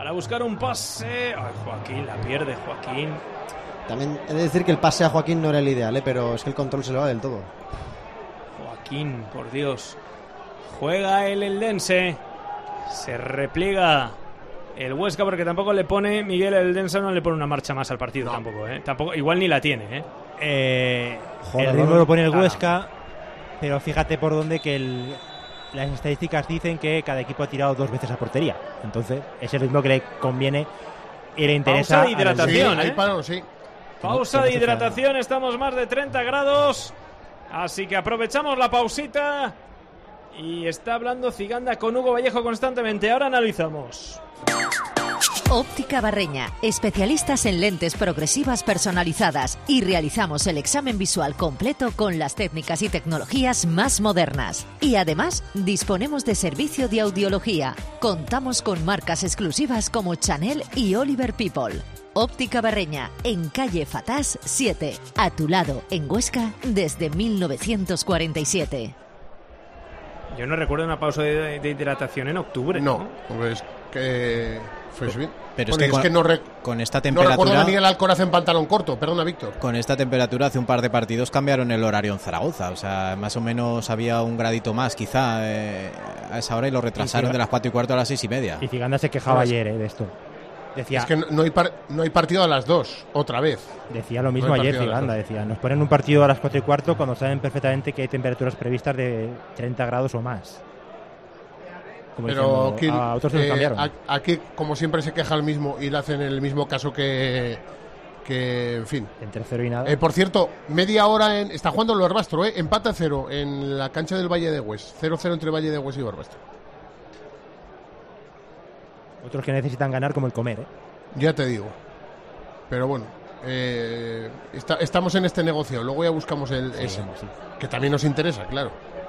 para buscar un pase. Ay, Joaquín, la pierde Joaquín. También he de decir que el pase a Joaquín no era el ideal, ¿eh? Pero es que el control se le va del todo. Joaquín, por Dios. Juega el Eldense. Se repliega el Huesca porque tampoco le pone, Miguel Eldense no le pone una marcha más al partido, no. tampoco, ¿eh? Tampoco, igual ni la tiene, ¿eh? eh Joder, el ritmo lo pone el claro. Huesca, pero fíjate por dónde que el, las estadísticas dicen que cada equipo ha tirado dos veces a portería. Entonces, es el ritmo que le conviene y le interesa. Pausa de hidratación, sí, ¿eh? ahí paro, sí. Pausa de hidratación, estamos más de treinta grados, así que aprovechamos la pausita. Y está hablando Ciganda con Hugo Vallejo constantemente. Ahora analizamos. Óptica Barreña, especialistas en lentes progresivas personalizadas, y realizamos el examen visual completo con las técnicas y tecnologías más modernas. Y además disponemos de servicio de audiología. Contamos con marcas exclusivas como Chanel y Oliver People. Óptica Barreña, en calle Fatás siete, a tu lado, en Huesca, desde mil novecientos cuarenta y siete. Yo no recuerdo una pausa de, de hidratación en octubre. No, pues que fue bien. Pero bueno, es que, es con, que no, re, con esta no temperatura... recuerdo a Miguel Alcoraz en pantalón corto, perdona Víctor. Con esta temperatura hace un par de partidos cambiaron el horario en Zaragoza, o sea, más o menos había un gradito más quizá eh, a esa hora y lo retrasaron de las cuatro y cuarto a las seis y media. Y Ciganda se quejaba Pues, ayer eh, de esto. Decía, es que no, no, hay par, no hay partido a las dos, otra vez. Decía lo mismo no ayer Ciganda, decía, nos ponen un partido a las cuatro y cuarto cuando saben perfectamente que hay temperaturas previstas de treinta grados o más. Como Pero diciendo, aquí, a otros se los eh, cambiaron. aquí, como siempre, se queja el mismo y le hacen el mismo caso que, que en fin. En tercero y nada. Eh, por cierto, media hora en, está jugando el Barbastro, ¿eh? Empate a cero en la cancha del Valle de Hues. cero cero entre Valle de Hues y Barbastro. Otros que necesitan ganar como el Comer, ¿eh? Ya te digo. Pero bueno, eh, está, estamos en este negocio. Luego ya buscamos el Sí, ese, sí. que también nos interesa, claro.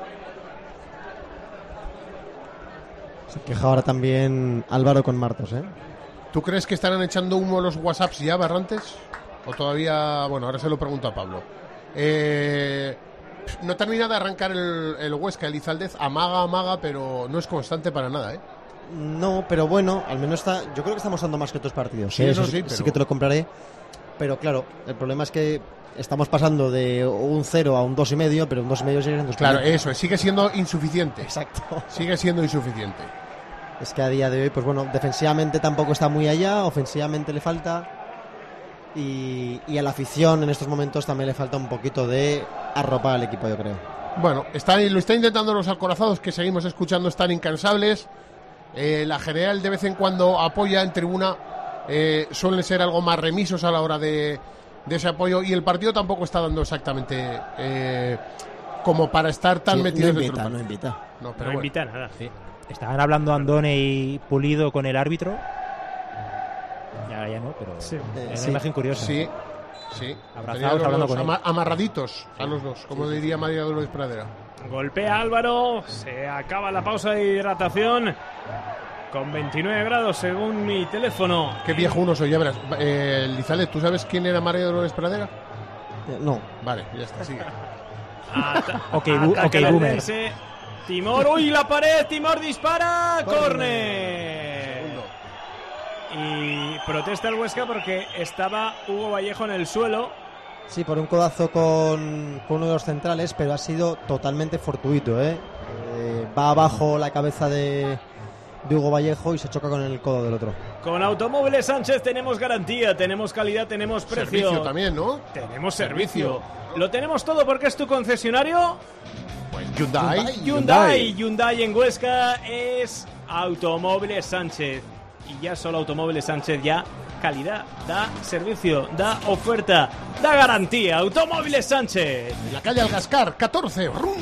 Se queja ahora también Álvaro con Martos, ¿eh? ¿Tú crees que estarán echando humo los WhatsApps ya, Barrantes? ¿O todavía...? Bueno, ahora se lo pregunto a Pablo. Eh, no termina de arrancar el, el Huesca, el Izaldez. Amaga, amaga, pero no es constante para nada, ¿eh? No, pero bueno, al menos está. Yo creo que está mostrando más que otros partidos. Sí, ¿eh? eso Eso sí, sí, pero- sí que te lo compraré. Pero claro, el problema es que estamos pasando de un cero a un dos y medio, pero un dos y medio sigue siendo Claro, insuficiente. eso, sigue siendo insuficiente. Exacto. Sigue siendo insuficiente. Es que a día de hoy, pues bueno, defensivamente tampoco está muy allá, ofensivamente le falta. Y, y a la afición en estos momentos también le falta un poquito de arropar al equipo, yo creo. Bueno, está, lo está intentando los alcorazados, que seguimos escuchando, están incansables. Eh, la general de vez en cuando apoya en tribuna. Eh, suelen ser algo más remisos a la hora de, de ese apoyo. Y el partido tampoco está dando exactamente eh, como para estar tan Sí, metido no en invita, el no invita. No, pero No bueno. invita nada. Sí. Estaban hablando Andone y Pulido con el árbitro. Ya, ya no, pero Sí. es una Sí. imagen curiosa. Sí, sí. Abrazados, Tenían los hablando dos con él. ama- amarraditos a los dos, como diría María Dolores Pradera. Golpea Álvaro, se acaba la pausa de hidratación con veintinueve grados según mi teléfono. Qué viejo uno soy, ya verás. Eh, Lizalde, ¿tú sabes quién era María Dolores Pradera? Eh, No. Vale, ya está, sigue. Ata- Ok, bu- ataca ok, el boomer. Eldense. Timor, uy, la pared, Timor dispara, córner. Y protesta el Huesca porque estaba Hugo Vallejo en el suelo. Sí, por un codazo con, con uno de los centrales, pero ha sido totalmente fortuito, ¿eh? Eh, va abajo la cabeza de, de Hugo Vallejo y se choca con el codo del otro. Con Automóviles Sánchez tenemos garantía, tenemos calidad, tenemos precio. Servicio también, ¿no? Tenemos servicio. Lo tenemos todo porque es tu concesionario. Pues Hyundai. Hyundai. Hyundai en Huesca es Automóviles Sánchez. Y ya solo Automóviles Sánchez ya calidad, da servicio, da oferta, da garantía. Automóviles Sánchez. En la calle Algascar, catorce. ¡Rum!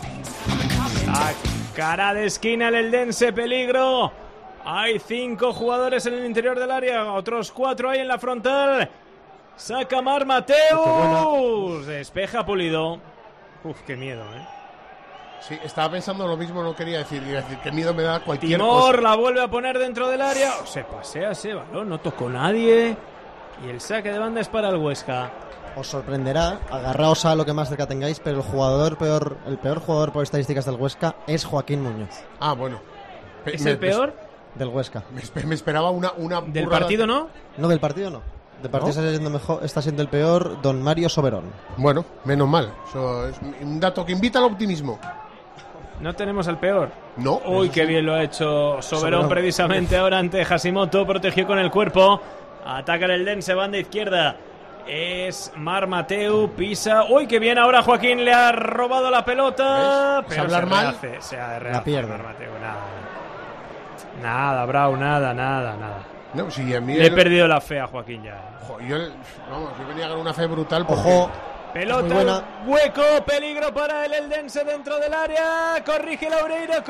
Cara de esquina el Eldense, peligro. Hay cinco jugadores en el interior del área, otros cuatro hay en la frontal. Saca Mar Mateus. Despeja Pulido. Uf, qué miedo, eh. Sí, estaba pensando lo mismo, no quería decir. Iba a decir, qué miedo me da cualquier Timor cosa. la vuelve a poner dentro del área. Se pasea ese balón, no tocó nadie. Y el saque de banda es para el Huesca. Os sorprenderá, agarraos a lo que más cerca tengáis, pero el jugador peor, el peor jugador por estadísticas del Huesca es Joaquín Muñoz. Ah, bueno. Pe- ¿Es me- el peor? del Huesca. Me, espe- me esperaba una, una ¿Del burrada. partido no? No, del partido no. Del partido ¿No? está siendo mejor, está siendo el peor don Mario Soberón. Bueno, menos mal. Eso es un dato que invita al optimismo. No tenemos el peor. No. Uy, qué bien lo ha hecho Soberón, Soberón. precisamente ahora ante Hashimoto. Protegió con el cuerpo. Ataca el Eldense, banda izquierda. Es Mar Mateu, pisa. Uy, qué bien ahora Joaquín le ha robado la pelota. ¿Ves? Pero hablar se mal. rehace, se ha rehace La pierde. Mar Mateu, nada. Nada, Brau, nada, nada, nada. No, sí, a mí Le he el- perdido la fe a Joaquín ya. Jo, yo, el- vamos, yo venía con una fe brutal. Porque... Ojo, Pelota, muy buena. hueco, peligro para el Eldense dentro del área. Corrige Laureiro,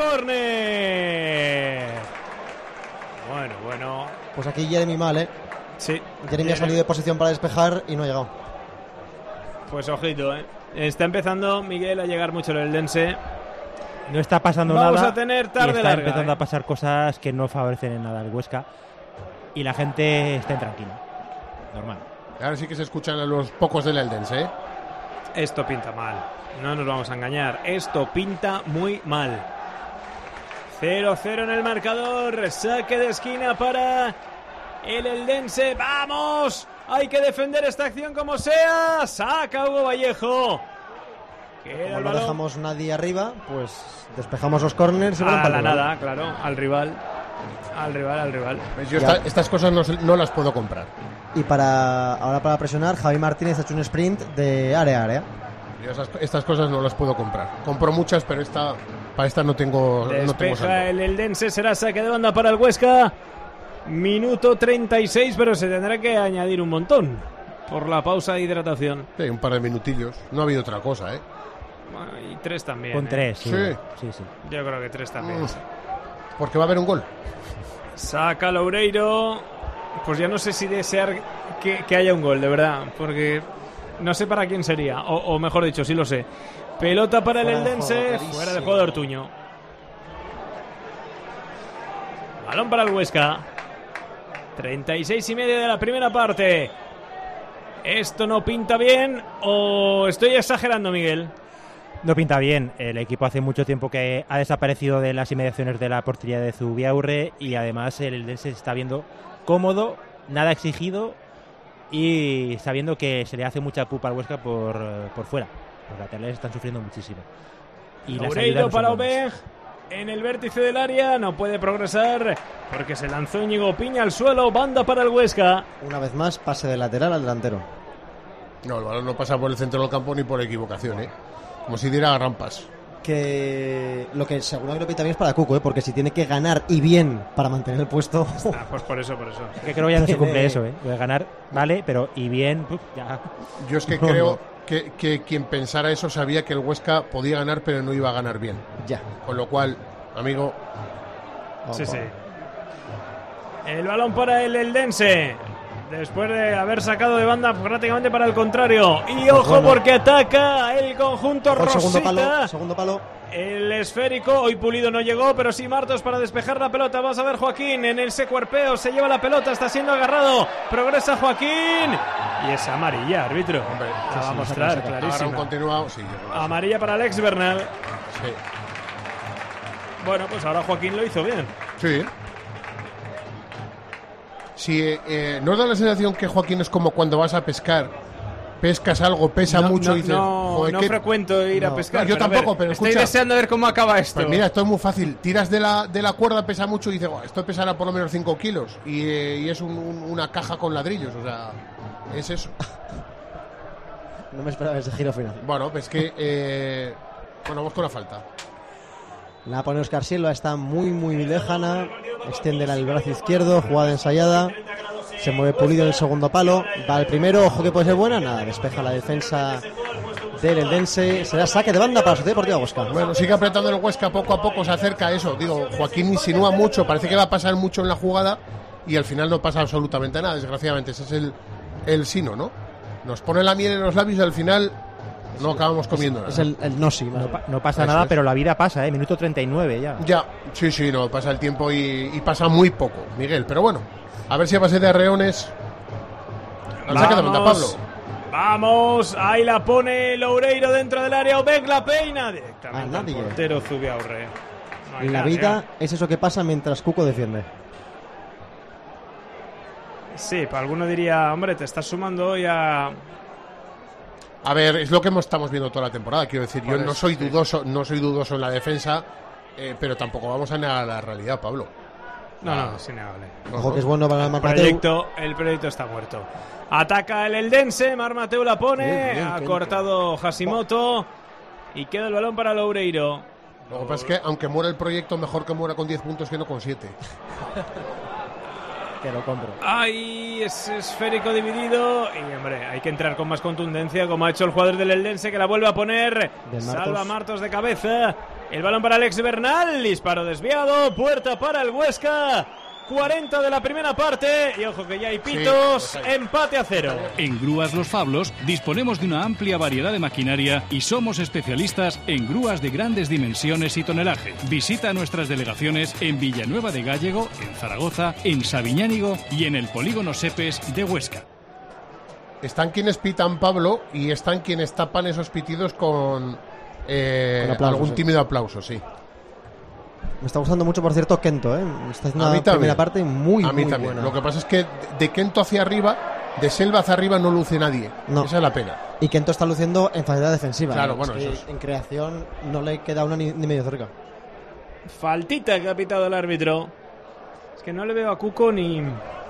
córner. Bueno, bueno. pues aquí Jeremy mal, ¿eh? Sí. Jeremy ha salido de posición para despejar y no ha llegado. Pues ojito, ¿eh? Está empezando Miguel a llegar mucho el Eldense. No está pasando Vamos nada. a tener y tarde está larga, empezando ¿eh? a pasar cosas que no favorecen en nada al Huesca. Y la gente está intranquila. Normal. Ahora sí que se escuchan a los pocos del Eldense, ¿eh? Esto pinta mal. No nos vamos a engañar. Esto pinta muy mal. cero cero en el marcador. Saque de esquina para el Eldense. ¡Vamos! Hay que defender esta acción como sea. Saca Hugo Vallejo. Queda Como el no balón. dejamos nadie arriba, pues despejamos los corners y A balón la para el rival. nada, claro. Al rival. Al rival, al rival. Pues yo Ya. esta- estas cosas no, se- no las puedo comprar. Y para ahora para presionar, Javi Martínez ha hecho un sprint de área a área. Yo esas- estas cosas no las puedo comprar. Compro muchas, pero esta para esta no tengo, no tengo Despeja saldo. el Eldense, será saque de banda para el Huesca. Minuto treinta y seis, pero se tendrá que añadir un montón por la pausa de hidratación. Sí, un par de minutillos. No ha habido otra cosa, ¿eh? Bueno, y tres también. Con ¿eh? tres, sí. Sí. Sí, sí. Yo creo que tres también. Mm. Porque va a haber un gol. Saca Loureiro. Pues ya no sé si desear que, que haya un gol, de verdad. Porque no sé para quién sería. O, o mejor dicho, sí lo sé. Pelota para el Fuera de Eldense. juego, clarísimo. Fuera de juego de Ortuño. Balón para el Huesca. treinta y seis y medio de la primera parte. ¿Esto no pinta bien o estoy exagerando, Miguel? No pinta bien. El equipo hace mucho tiempo que ha desaparecido de las inmediaciones de la portería de Zubiaurre y además el Eldense se está viendo cómodo, nada exigido y sabiendo que se le hace mucha pupa al Huesca por, eh, por fuera. Los laterales están sufriendo muchísimo. Y las ayudas Loureiro no son para buenas. Obeg. En el vértice del área no puede progresar porque se lanzó Íñigo Piña al suelo. Banda para el Huesca. Una vez más, pase de lateral al delantero. No, el balón no pasa por el centro del campo ni por equivocación, ¿eh? Como si diera rampas. Que lo que seguro que lo pinta bien es para Cuco, ¿eh? Porque si tiene que ganar y bien para mantener el puesto. Ah, pues por eso, por eso. Es que creo que ya no se cumple Tiene- eso, ¿eh? Lo de ganar, vale, pero y bien, uf, ya. Yo es que No, creo no. Que, que quien pensara eso sabía que el Huesca podía ganar, pero no iba a ganar bien. Ya. Con lo cual, amigo, Sí, Ojo. sí. El balón para el Eldense. Después de haber sacado de banda prácticamente para el contrario. Y ojo bueno. porque ataca el conjunto Ojo el segundo palo, Rosita. segundo palo. El esférico, hoy Pulido no llegó, pero sí Martos para despejar la pelota. Vamos a ver Joaquín en el secuerpeo, se lleva la pelota, está siendo agarrado. Progresa Joaquín. Y es amarilla, árbitro. Hombre, la sí, va a sí, mostrar, saca, saca. ahora un clarísima. continuado. Sí, yo creo que sí. Amarilla para Alex Bernal. Sí. Bueno, pues ahora Joaquín lo hizo bien. Sí. Si eh, ¿no os da la sensación que Joaquín es como cuando vas a pescar? Pescas algo, pesa no, mucho no, y dices... no, "Joder, no qué-". frecuento ir a No, pescar. no, yo pero a tampoco, ver, pero estoy escucha. deseando ver cómo acaba esto. Pues mira, esto es muy fácil. Tiras de la, de la cuerda, pesa mucho y dices, "Buah, esto pesará por lo menos cinco kilos. Y, eh, y es un- un- una caja con ladrillos, o sea, es eso. No me esperaba ese giro final. Bueno, pues que... eh, bueno, vamos con la falta. La pone Oscar Silva, está muy muy lejana. Extiende el brazo izquierdo, jugada ensayada. Se mueve Pulido en el segundo palo. Va el primero, ojo que puede ser buena. Nada, despeja la defensa del Eldense. Será saque de banda para la Sociedad Deportiva Huesca. Bueno, sigue apretando el Huesca, poco a poco se acerca a eso. Digo, Joaquín insinúa mucho, parece que va a pasar mucho en la jugada y al final no pasa absolutamente nada, desgraciadamente. Ese es el, el sino, ¿no? Nos pone la miel en los labios y al final no acabamos comiendo nada. Es el, el no-sí. No, pa- no pasa Eso nada, es. pero la vida pasa, ¿eh? Minuto treinta y nueve ya. Ya, sí, sí, no, pasa el tiempo y, y pasa muy poco, Miguel. Pero bueno, a ver si a base de arreones... Al saque de banda, Pablo. Vamos, ahí la pone Loureiro dentro del área. Obeg la peina A directamente. nadie. El portero Zubiaurre. No hay la nada, vida legal. es eso que pasa mientras Cuco defiende. Sí, para alguno diría, hombre, te estás sumando hoy a... A ver, es lo que hemos- estamos viendo toda la temporada. Quiero decir, yo Por no eso, soy sí. dudoso, no soy dudoso en la defensa, eh, pero tampoco vamos a negar la realidad, Pablo. No, Ah. no, es innegable. Ojo que es bueno para el El Marmateu. proyecto, el proyecto está muerto. Ataca el Eldense, Marmateu la pone, Bien, bien, ha Kento. cortado Hashimoto y queda el balón para Loureiro. Lo que pasa es que, aunque muera el proyecto, mejor que muera con diez puntos que no con siete. Te lo compro. Ay, es esférico dividido y, hombre, hay que entrar con más contundencia como ha hecho el jugador del Eldense que la vuelve a poner. De Martos. Salva Martos de cabeza. El balón para Alex Bernal, disparo desviado, puerta para el Huesca. cuarenta de la primera parte y ojo que ya hay pitos, pues ahí. empate a cero. En Grúas Los Fablos disponemos de una amplia variedad de maquinaria y somos especialistas en grúas de grandes dimensiones y tonelaje. Visita nuestras delegaciones en Villanueva de Gállego, en Zaragoza, en Sabiñánigo y en el Polígono Sepes de Huesca. Están quienes pitan, Pablo, y están quienes tapan esos pitidos con, eh, Con aplausos, algún sí. tímido aplauso, sí. Me está gustando mucho, por cierto, Kento, ¿eh? Está haciendo A mí una también. primera parte muy, A mí muy también. buena. Lo que pasa es que de Kento hacia arriba, de Selva hacia arriba, no luce nadie. No. Esa es la pena. Y Kento está luciendo en facilidad defensiva. Claro, ¿eh? bueno, Es que eso es- en creación no le queda uno ni, ni medio cerca. Faltita que ha pitado el árbitro. Es que no le veo a Cuco ni...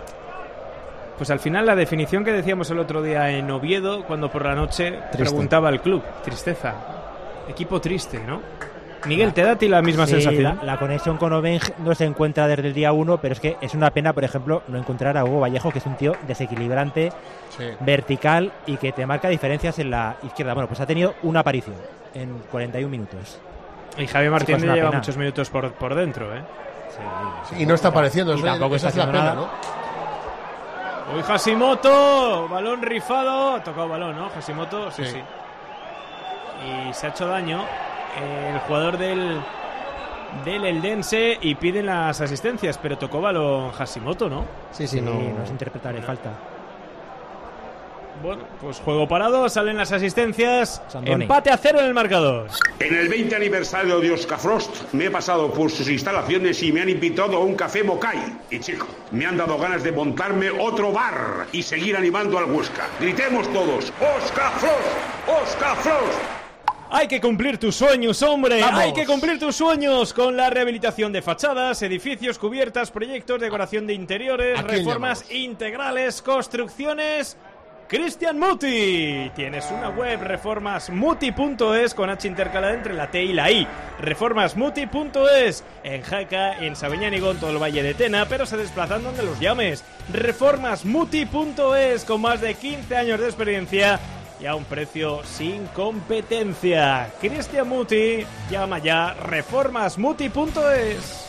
Pues al final la definición que decíamos el otro día en Oviedo, cuando por la noche preguntaba al club. Tristeza. Equipo triste, ¿no? Miguel, ¿te da a ti la misma Sí, sensación? La, la conexión con Oveng no se encuentra desde el día uno, pero es que es una pena, por ejemplo, no encontrar a Hugo Vallejo, que es un tío desequilibrante, Sí. vertical y que te marca diferencias en la izquierda. Bueno, pues ha tenido una aparición en cuarenta y un minutos. Y Javier Sí, Martínez pues una lleva pena. muchos minutos por, por dentro, ¿eh? Y no está apareciendo. Y Eso, tampoco esa es está la haciendo pena, nada. ¿no? Uy, Hashimoto, balón rifado, ha tocado balón, ¿no? Hashimoto, sí, sí, Sí. Y se ha hecho daño el jugador del del Eldense y piden las asistencias, pero tocó balón Hashimoto, ¿no? Sí, sí, Sí, no. no es interpretarle falta. Bueno, pues juego parado, salen las asistencias, Sandoni. empate a cero en el marcador. En el veinte aniversario de Oscar Frost me he pasado por sus instalaciones y me han invitado a un café Mokai. Y chico, me han dado ganas de montarme otro bar y seguir animando al Huesca. Gritemos todos, ¡Oscar Frost! ¡Oscar Frost! Hay que cumplir tus sueños, hombre. Vamos. Hay que cumplir tus sueños con la rehabilitación de fachadas, edificios, cubiertas, proyectos, decoración de interiores, ¿A quién reformas llamamos? integrales, construcciones. Cristian Muti. Tienes una web, reformasmuti punto es, con H intercalada entre la T y la I. reformasmuti punto es. En Jaca, en Sabiñánigo, en todo el Valle de Tena, pero se desplazan donde los llames. reformasmuti punto es, con más de quince años de experiencia y a un precio sin competencia. Cristian Muti, llama ya, reformasmuti punto es.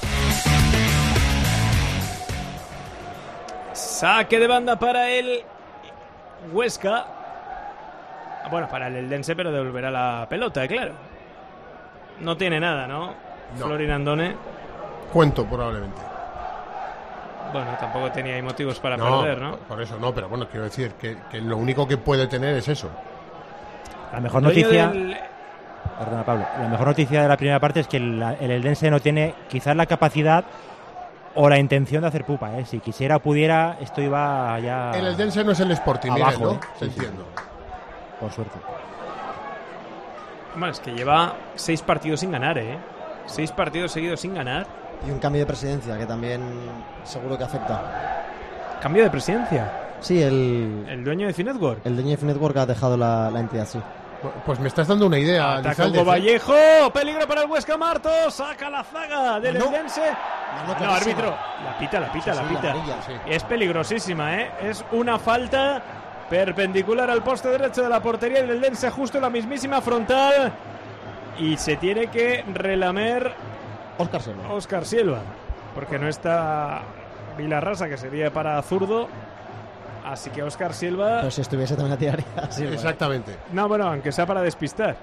Saque de banda para el Huesca. Bueno, para el Eldense, pero devolverá la pelota, claro. No tiene nada, ¿no? No. Florin Andone. Cuento, probablemente. Bueno, tampoco tenía ahí motivos para No, perder, ¿no? por eso no, pero bueno, quiero decir que, que lo único que puede tener es eso. La mejor Dueño noticia... del- Perdona, Pablo. La mejor noticia de la primera parte es que el, el Eldense no tiene quizás la capacidad o la intención de hacer pupa, ¿eh? Si quisiera o pudiera, esto iba ya... El Eldense no es el Sporting, Abajo, Miguel, ¿no? ¿eh? Te Sí, sí. entiendo. Por suerte. Bueno, es que lleva seis partidos sin ganar, ¿eh? Seis partidos seguidos sin ganar. Y un cambio de presidencia que también seguro que afecta. Cambio de presidencia. Sí, el, El dueño de Finetwork. el de F Network ha dejado la, la entidad, sí. Pues me estás dando una idea. Ataca Lizalde, Hugo ¿eh? Vallejo. Peligro para el Huesca Martos. Saca la zaga del No. Eldense. No, No, clarísima. árbitro. La pita, la pita, Sí, la sí, pita. amarilla, sí. Es peligrosísima, ¿eh? Es una falta perpendicular al poste derecho de la portería del Eldense, justo en la mismísima frontal. Y se tiene que relamer Óscar Silva. Óscar Silva. Porque no está Vilarrasa, que sería para zurdo. Así que Óscar Silva... Pero si estuviese también la tiraría a Silva. Exactamente. No, bueno, aunque sea para despistar.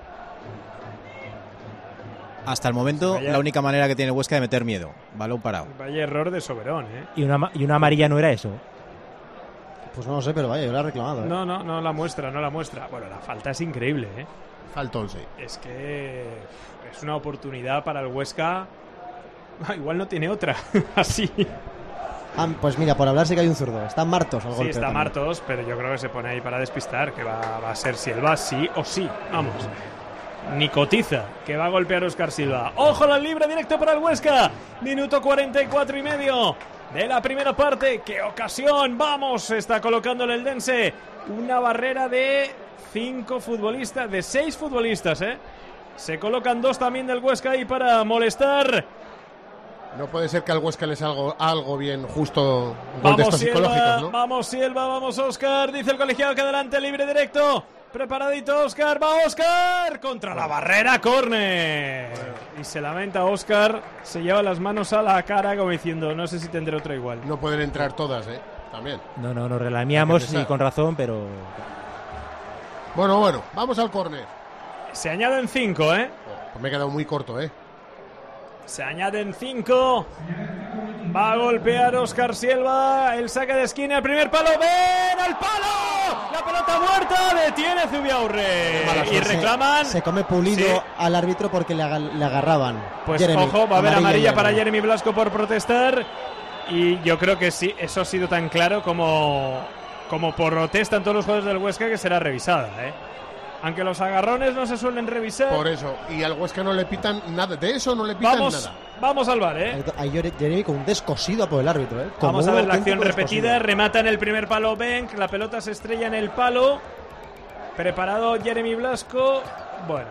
Hasta el momento, Vaya. la única manera que tiene Huesca de meter miedo. Balón parado. Vaya error de Soberón, ¿eh? Y una, ma- y una amarilla no era eso. Pues no lo sé, pero vaya, yo la he reclamado. ¿eh? No, no, no la muestra, no la muestra. Bueno, la falta es increíble, ¿eh? Faltón, sí. Es que es una oportunidad para el Huesca Ah, igual no tiene otra. Así. Ah, pues mira, por hablar sí que hay un zurdo. Está Martos al Sí, golpe. está también. Martos, pero yo creo que se pone ahí para despistar, que va, va a ser Silva sí o sí. Vamos. Nicotiza, que va a golpear a Óscar Silva. ¡Ojo, la libre directo para el Huesca! Minuto cuarenta y cuatro y medio de la primera parte. ¡Qué ocasión! ¡Vamos! Está colocando el Eldense una barrera de cinco futbolistas, de seis futbolistas, ¿eh? Se colocan dos también del Huesca ahí para molestar. No puede ser que al Huesca le salga algo bien justo gol de estos psicológicos, ¿no? Vamos Silva, vamos Óscar, dice el colegiado que adelante, libre directo. Preparadito Óscar, va Óscar contra la barrera, córner. Y se lamenta Óscar, se lleva las manos a la cara como diciendo, no sé si tendré otra igual. No pueden entrar todas, ¿eh? También. No, no, nos relamiamos y con razón, pero... Bueno, bueno, vamos al córner. Se añaden cinco, ¿eh? Oh, pues me he quedado muy corto, ¿eh? Se añaden cinco. Va a golpear Óscar Silva. El saque de esquina, el primer palo. ¡Ven al palo! La pelota muerta. Detiene Zubiaurre. Y reclaman. Se, se come Pulido Sí. al árbitro porque le, aga- le agarraban. Pues Jeremy, ojo, va a haber amarilla amarilla y para amarilla. Jeremy Blasco por protestar. Y yo creo que sí, eso ha sido tan claro como, como por protesta en todos los juegos del Huesca que será revisada, ¿eh? Aunque los agarrones no se suelen revisar. Por eso. Y al Huesca no le pitan nada. De eso no le pitan Vamos, nada. vamos al bar, ¿eh? Hay Jere- Jeremy con un descosido por el árbitro, ¿eh? Como Vamos a un ver la auténtico acción repetida. descosido. Remata en el primer palo Benk. La pelota se estrella en el palo. Preparado Jeremy Blasco. Bueno.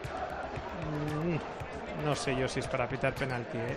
Mm, No sé yo si es para pitar penalti, ¿eh?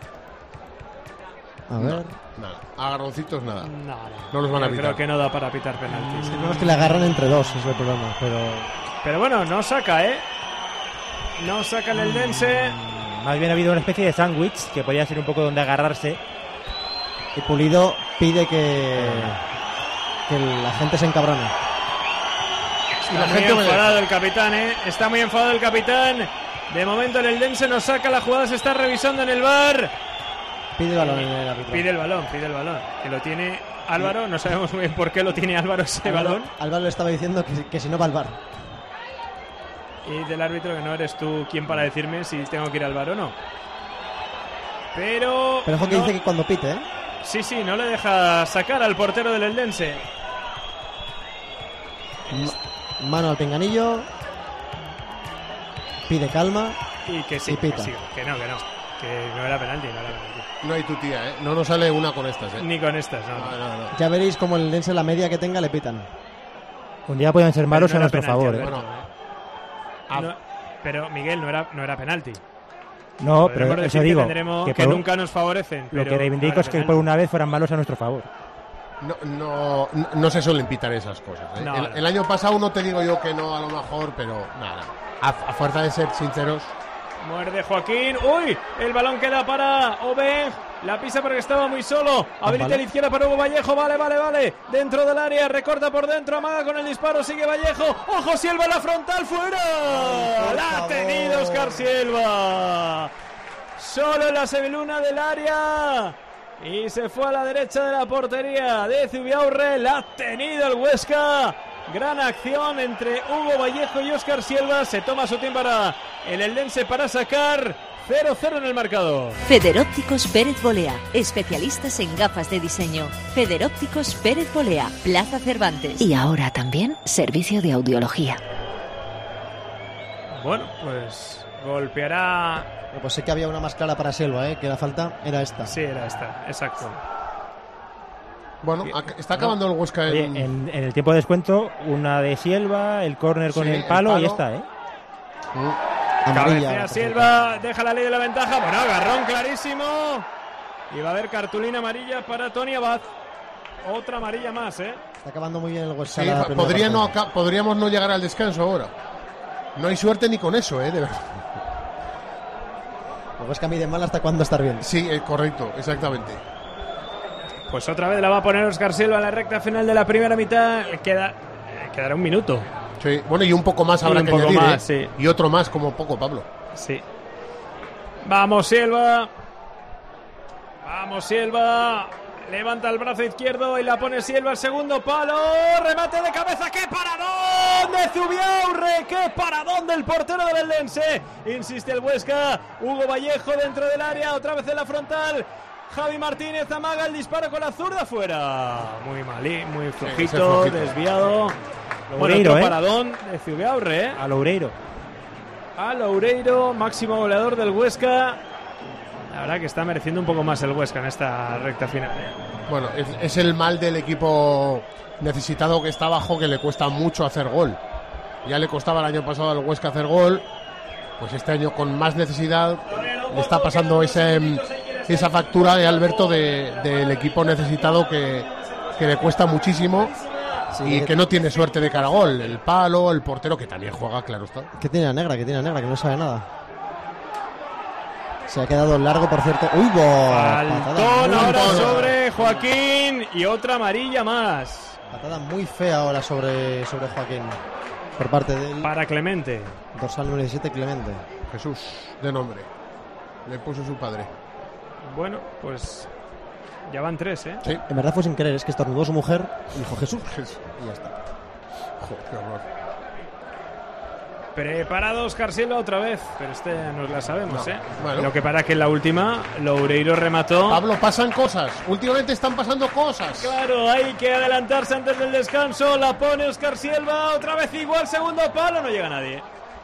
A ver. Nada. Agarroncitos, nada. No, no. No los van a Yo pitar. Creo que no da para pitar penaltis. No es que le agarran entre dos, ese es el problema. Pero Pero bueno, no saca, ¿eh? No saca el Eldense. Más bien ha habido una especie de sándwich que podía ser un poco donde agarrarse. y Pulido pide que, que la gente se encabrone. Está la muy gente obedece. enfadado el capitán, ¿eh? Está muy enfadado el capitán. De momento el Eldense nos saca, la jugada se está revisando en el bar. Pide el balón en el árbitro. Pide el balón, pide el balón. Que lo tiene Álvaro, no sabemos muy bien por qué lo tiene Álvaro ese Álvaro, balón. Álvaro le estaba diciendo que, que si no va al bar. Y del árbitro que no eres tú quien para decirme si tengo que ir al bar o no. Pero... Pero ojo que no- dice que cuando pite, ¿eh? Sí, sí, no le deja sacar al portero del Eldense. Ma- Mano al pinganillo. Pide calma. Y que sí, Y pita. que sí, que no, que no. Que no era penalti, no era penalti. No hay tu tía, ¿eh? No nos sale una con estas, ¿eh? Ni con estas, no. No, no, no. Ya veréis como el Lense la media que tenga le pitan. Un día pueden ser malos Pero a no era nuestro penalti, favor. ¿eh? Alberto, Bueno. ¿eh? Ah. No, pero Miguel, no era, no era penalti. No, Podremos pero decir eso que digo. tendremos- que que por- nunca nos favorecen. Lo pero que reivindico no era es que penalti. por una vez fueran malos a nuestro favor. No, no, no- no se suelen pitar esas cosas. ¿eh? No, el, no. el año pasado no te digo yo que no, a lo mejor, pero nada. A, a fuerza de ser sinceros. Muerde Joaquín. ¡Uy! El balón queda para Obeng. La pisa porque estaba muy solo. Habilita vale. a la izquierda para Hugo Vallejo. Vale, vale, vale. Dentro del área. Recorta por dentro. Amaga con el disparo. Sigue Vallejo. ¡Ojo! Silva la frontal. ¡Fuera! por ¡La ha favor! tenido Óscar Silva! Solo en la semiluna del área. Y se fue a la derecha de la portería de Zubiaurre. La ha tenido el Huesca. Gran acción entre Hugo Vallejo y Óscar Silva. Se toma su tiempo para el Eldense para sacar cero cero en el marcador. Federópticos Pérez Bolea, especialistas en gafas de diseño. Federópticos Pérez Bolea, Plaza Cervantes. Y ahora también servicio de audiología. Bueno, pues golpeará. Bueno, pues sé que había una más clara para Selva, ¿eh? Que la falta era esta. Sí, era esta, exacto. Bueno, ac- está acabando el Huesca Oye, en... en, en el tiempo de descuento, una de Silva, el córner con Sí, el el palo, palo. y ya está, ¿eh? Mm. Amarilla. Cabecea Silva, deja la ley de la ventaja. Bueno, agarrón clarísimo. Y va a haber cartulina amarilla para Tony Abad. Otra amarilla más, ¿eh? Está acabando muy bien el Huesca. Sí, la pa- primera podría no parte. aca- podríamos no llegar al descanso ahora. No hay suerte ni con eso, ¿eh? De verdad. El Huesca mide mal hasta cuándo estar bien. Sí, eh, correcto, exactamente. Pues otra vez la va a poner Óscar Silva en la recta final de la primera mitad. Queda, quedará un minuto. Sí, bueno, y un poco más Y habrá un que poco añadir, más, ¿eh? sí. Y otro más, como poco, Pablo. Sí. Vamos, Silva. Vamos, Silva. Levanta el brazo izquierdo y la pone Silva al segundo palo. Remate de cabeza. ¡Qué paradón de Zubiaurre! ¡Qué paradón del portero del Eldense! Insiste el Huesca. Hugo Vallejo dentro del área. Otra vez en la frontal. Javi Martínez amaga el disparo con la zurda fuera. Muy malí, muy flojito, sí, desviado. Bueno, otro ¿eh? paradón de Zubiaurre, ¿eh? A Loureiro. A Loureiro, máximo goleador del Huesca. La verdad que está mereciendo un poco más el Huesca en esta recta final. Bueno, es, es el mal del equipo necesitado que está abajo, que le cuesta mucho hacer gol. Ya le costaba el año pasado al Huesca hacer gol. Pues este año con más necesidad le está pasando ese, esa factura de Alberto de, del equipo necesitado que, que le cuesta muchísimo. Sí, y que, que no tiene suerte de cara a gol. El palo, el portero, que también juega, claro está. Que tiene la negra, que tiene la negra, que no sabe nada. Se ha quedado largo, por cierto. ¡Uy, bo! Faltón ahora sobre Joaquín y otra amarilla más. Patada muy fea ahora sobre, sobre Joaquín. Por parte de él. Para Clemente. Dorsal número diecisiete, Clemente. Jesús, de nombre. Le puso su padre. Bueno, pues ya van tres, ¿eh? Sí. En verdad fue sin querer, es que estornudó su mujer y dijo Jesús. Jesús. Y ya está. Joder, qué horror. Preparados Óscar Silva otra vez, pero este nos la sabemos, no. ¿eh? Bueno. Lo que para que en la última Loureiro remató. Pablo, pasan cosas. Últimamente están pasando cosas. Claro, hay que adelantarse antes del descanso. La pone Óscar Silva, otra vez igual, segundo palo, no llega nadie.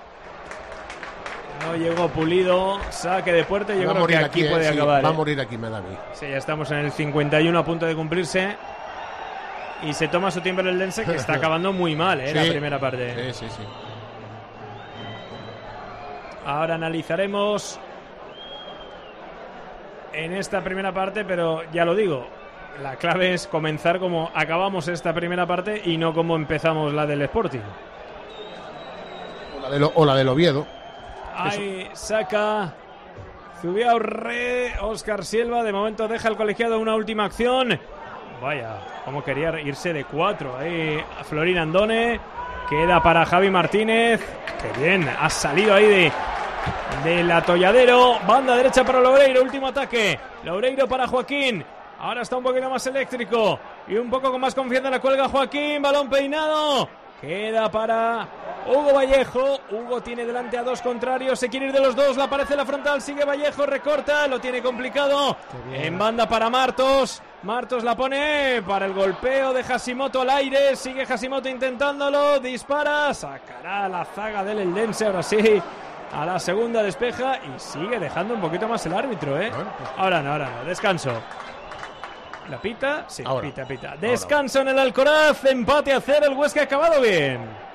No llegó Pulido, saque de puerta y yo creo que aquí, aquí puede eh, sí, acabar. Va a ¿eh? morir aquí, me da a mí. Sí, ya estamos en el cincuenta y uno a punto de cumplirse. Y se toma su tiempo el Eldense, que está acabando muy mal, ¿eh? Sí, la primera parte. Sí, sí, sí. Ahora analizaremos en esta primera parte, pero ya lo digo, la clave es comenzar como acabamos esta primera parte y no como empezamos la del Sporting. O la, de lo, o la del Oviedo. Ahí saca Zubiaurre, Óscar Silva, de momento deja el colegiado una última acción. Vaya, como quería irse de cuatro. Ahí Florín Andone, queda para Javi Martínez. Qué bien, ha salido ahí de del atolladero. Banda derecha para Loureiro, último ataque. Loureiro para Joaquín. Ahora está un poquito más eléctrico y un poco con más confianza la cuelga Joaquín. Balón peinado. Queda para Hugo Vallejo. Hugo tiene delante a dos contrarios. Se quiere ir de los dos. Le aparece la frontal. Sigue Vallejo. Recorta. Lo tiene complicado. En banda para Martos. Martos la pone para el golpeo de Hashimoto al aire. Sigue Hashimoto intentándolo. Dispara. Sacará la zaga del Eldense. Ahora sí. A la segunda despeja. Y sigue dejando un poquito más el árbitro, ¿eh? Ahora no, ahora no. Descanso. ¿La pita? Sí, ahora, pita, pita. Descanso ahora. En el Alcoraz, empate a cero, el Huesca ha acabado bien.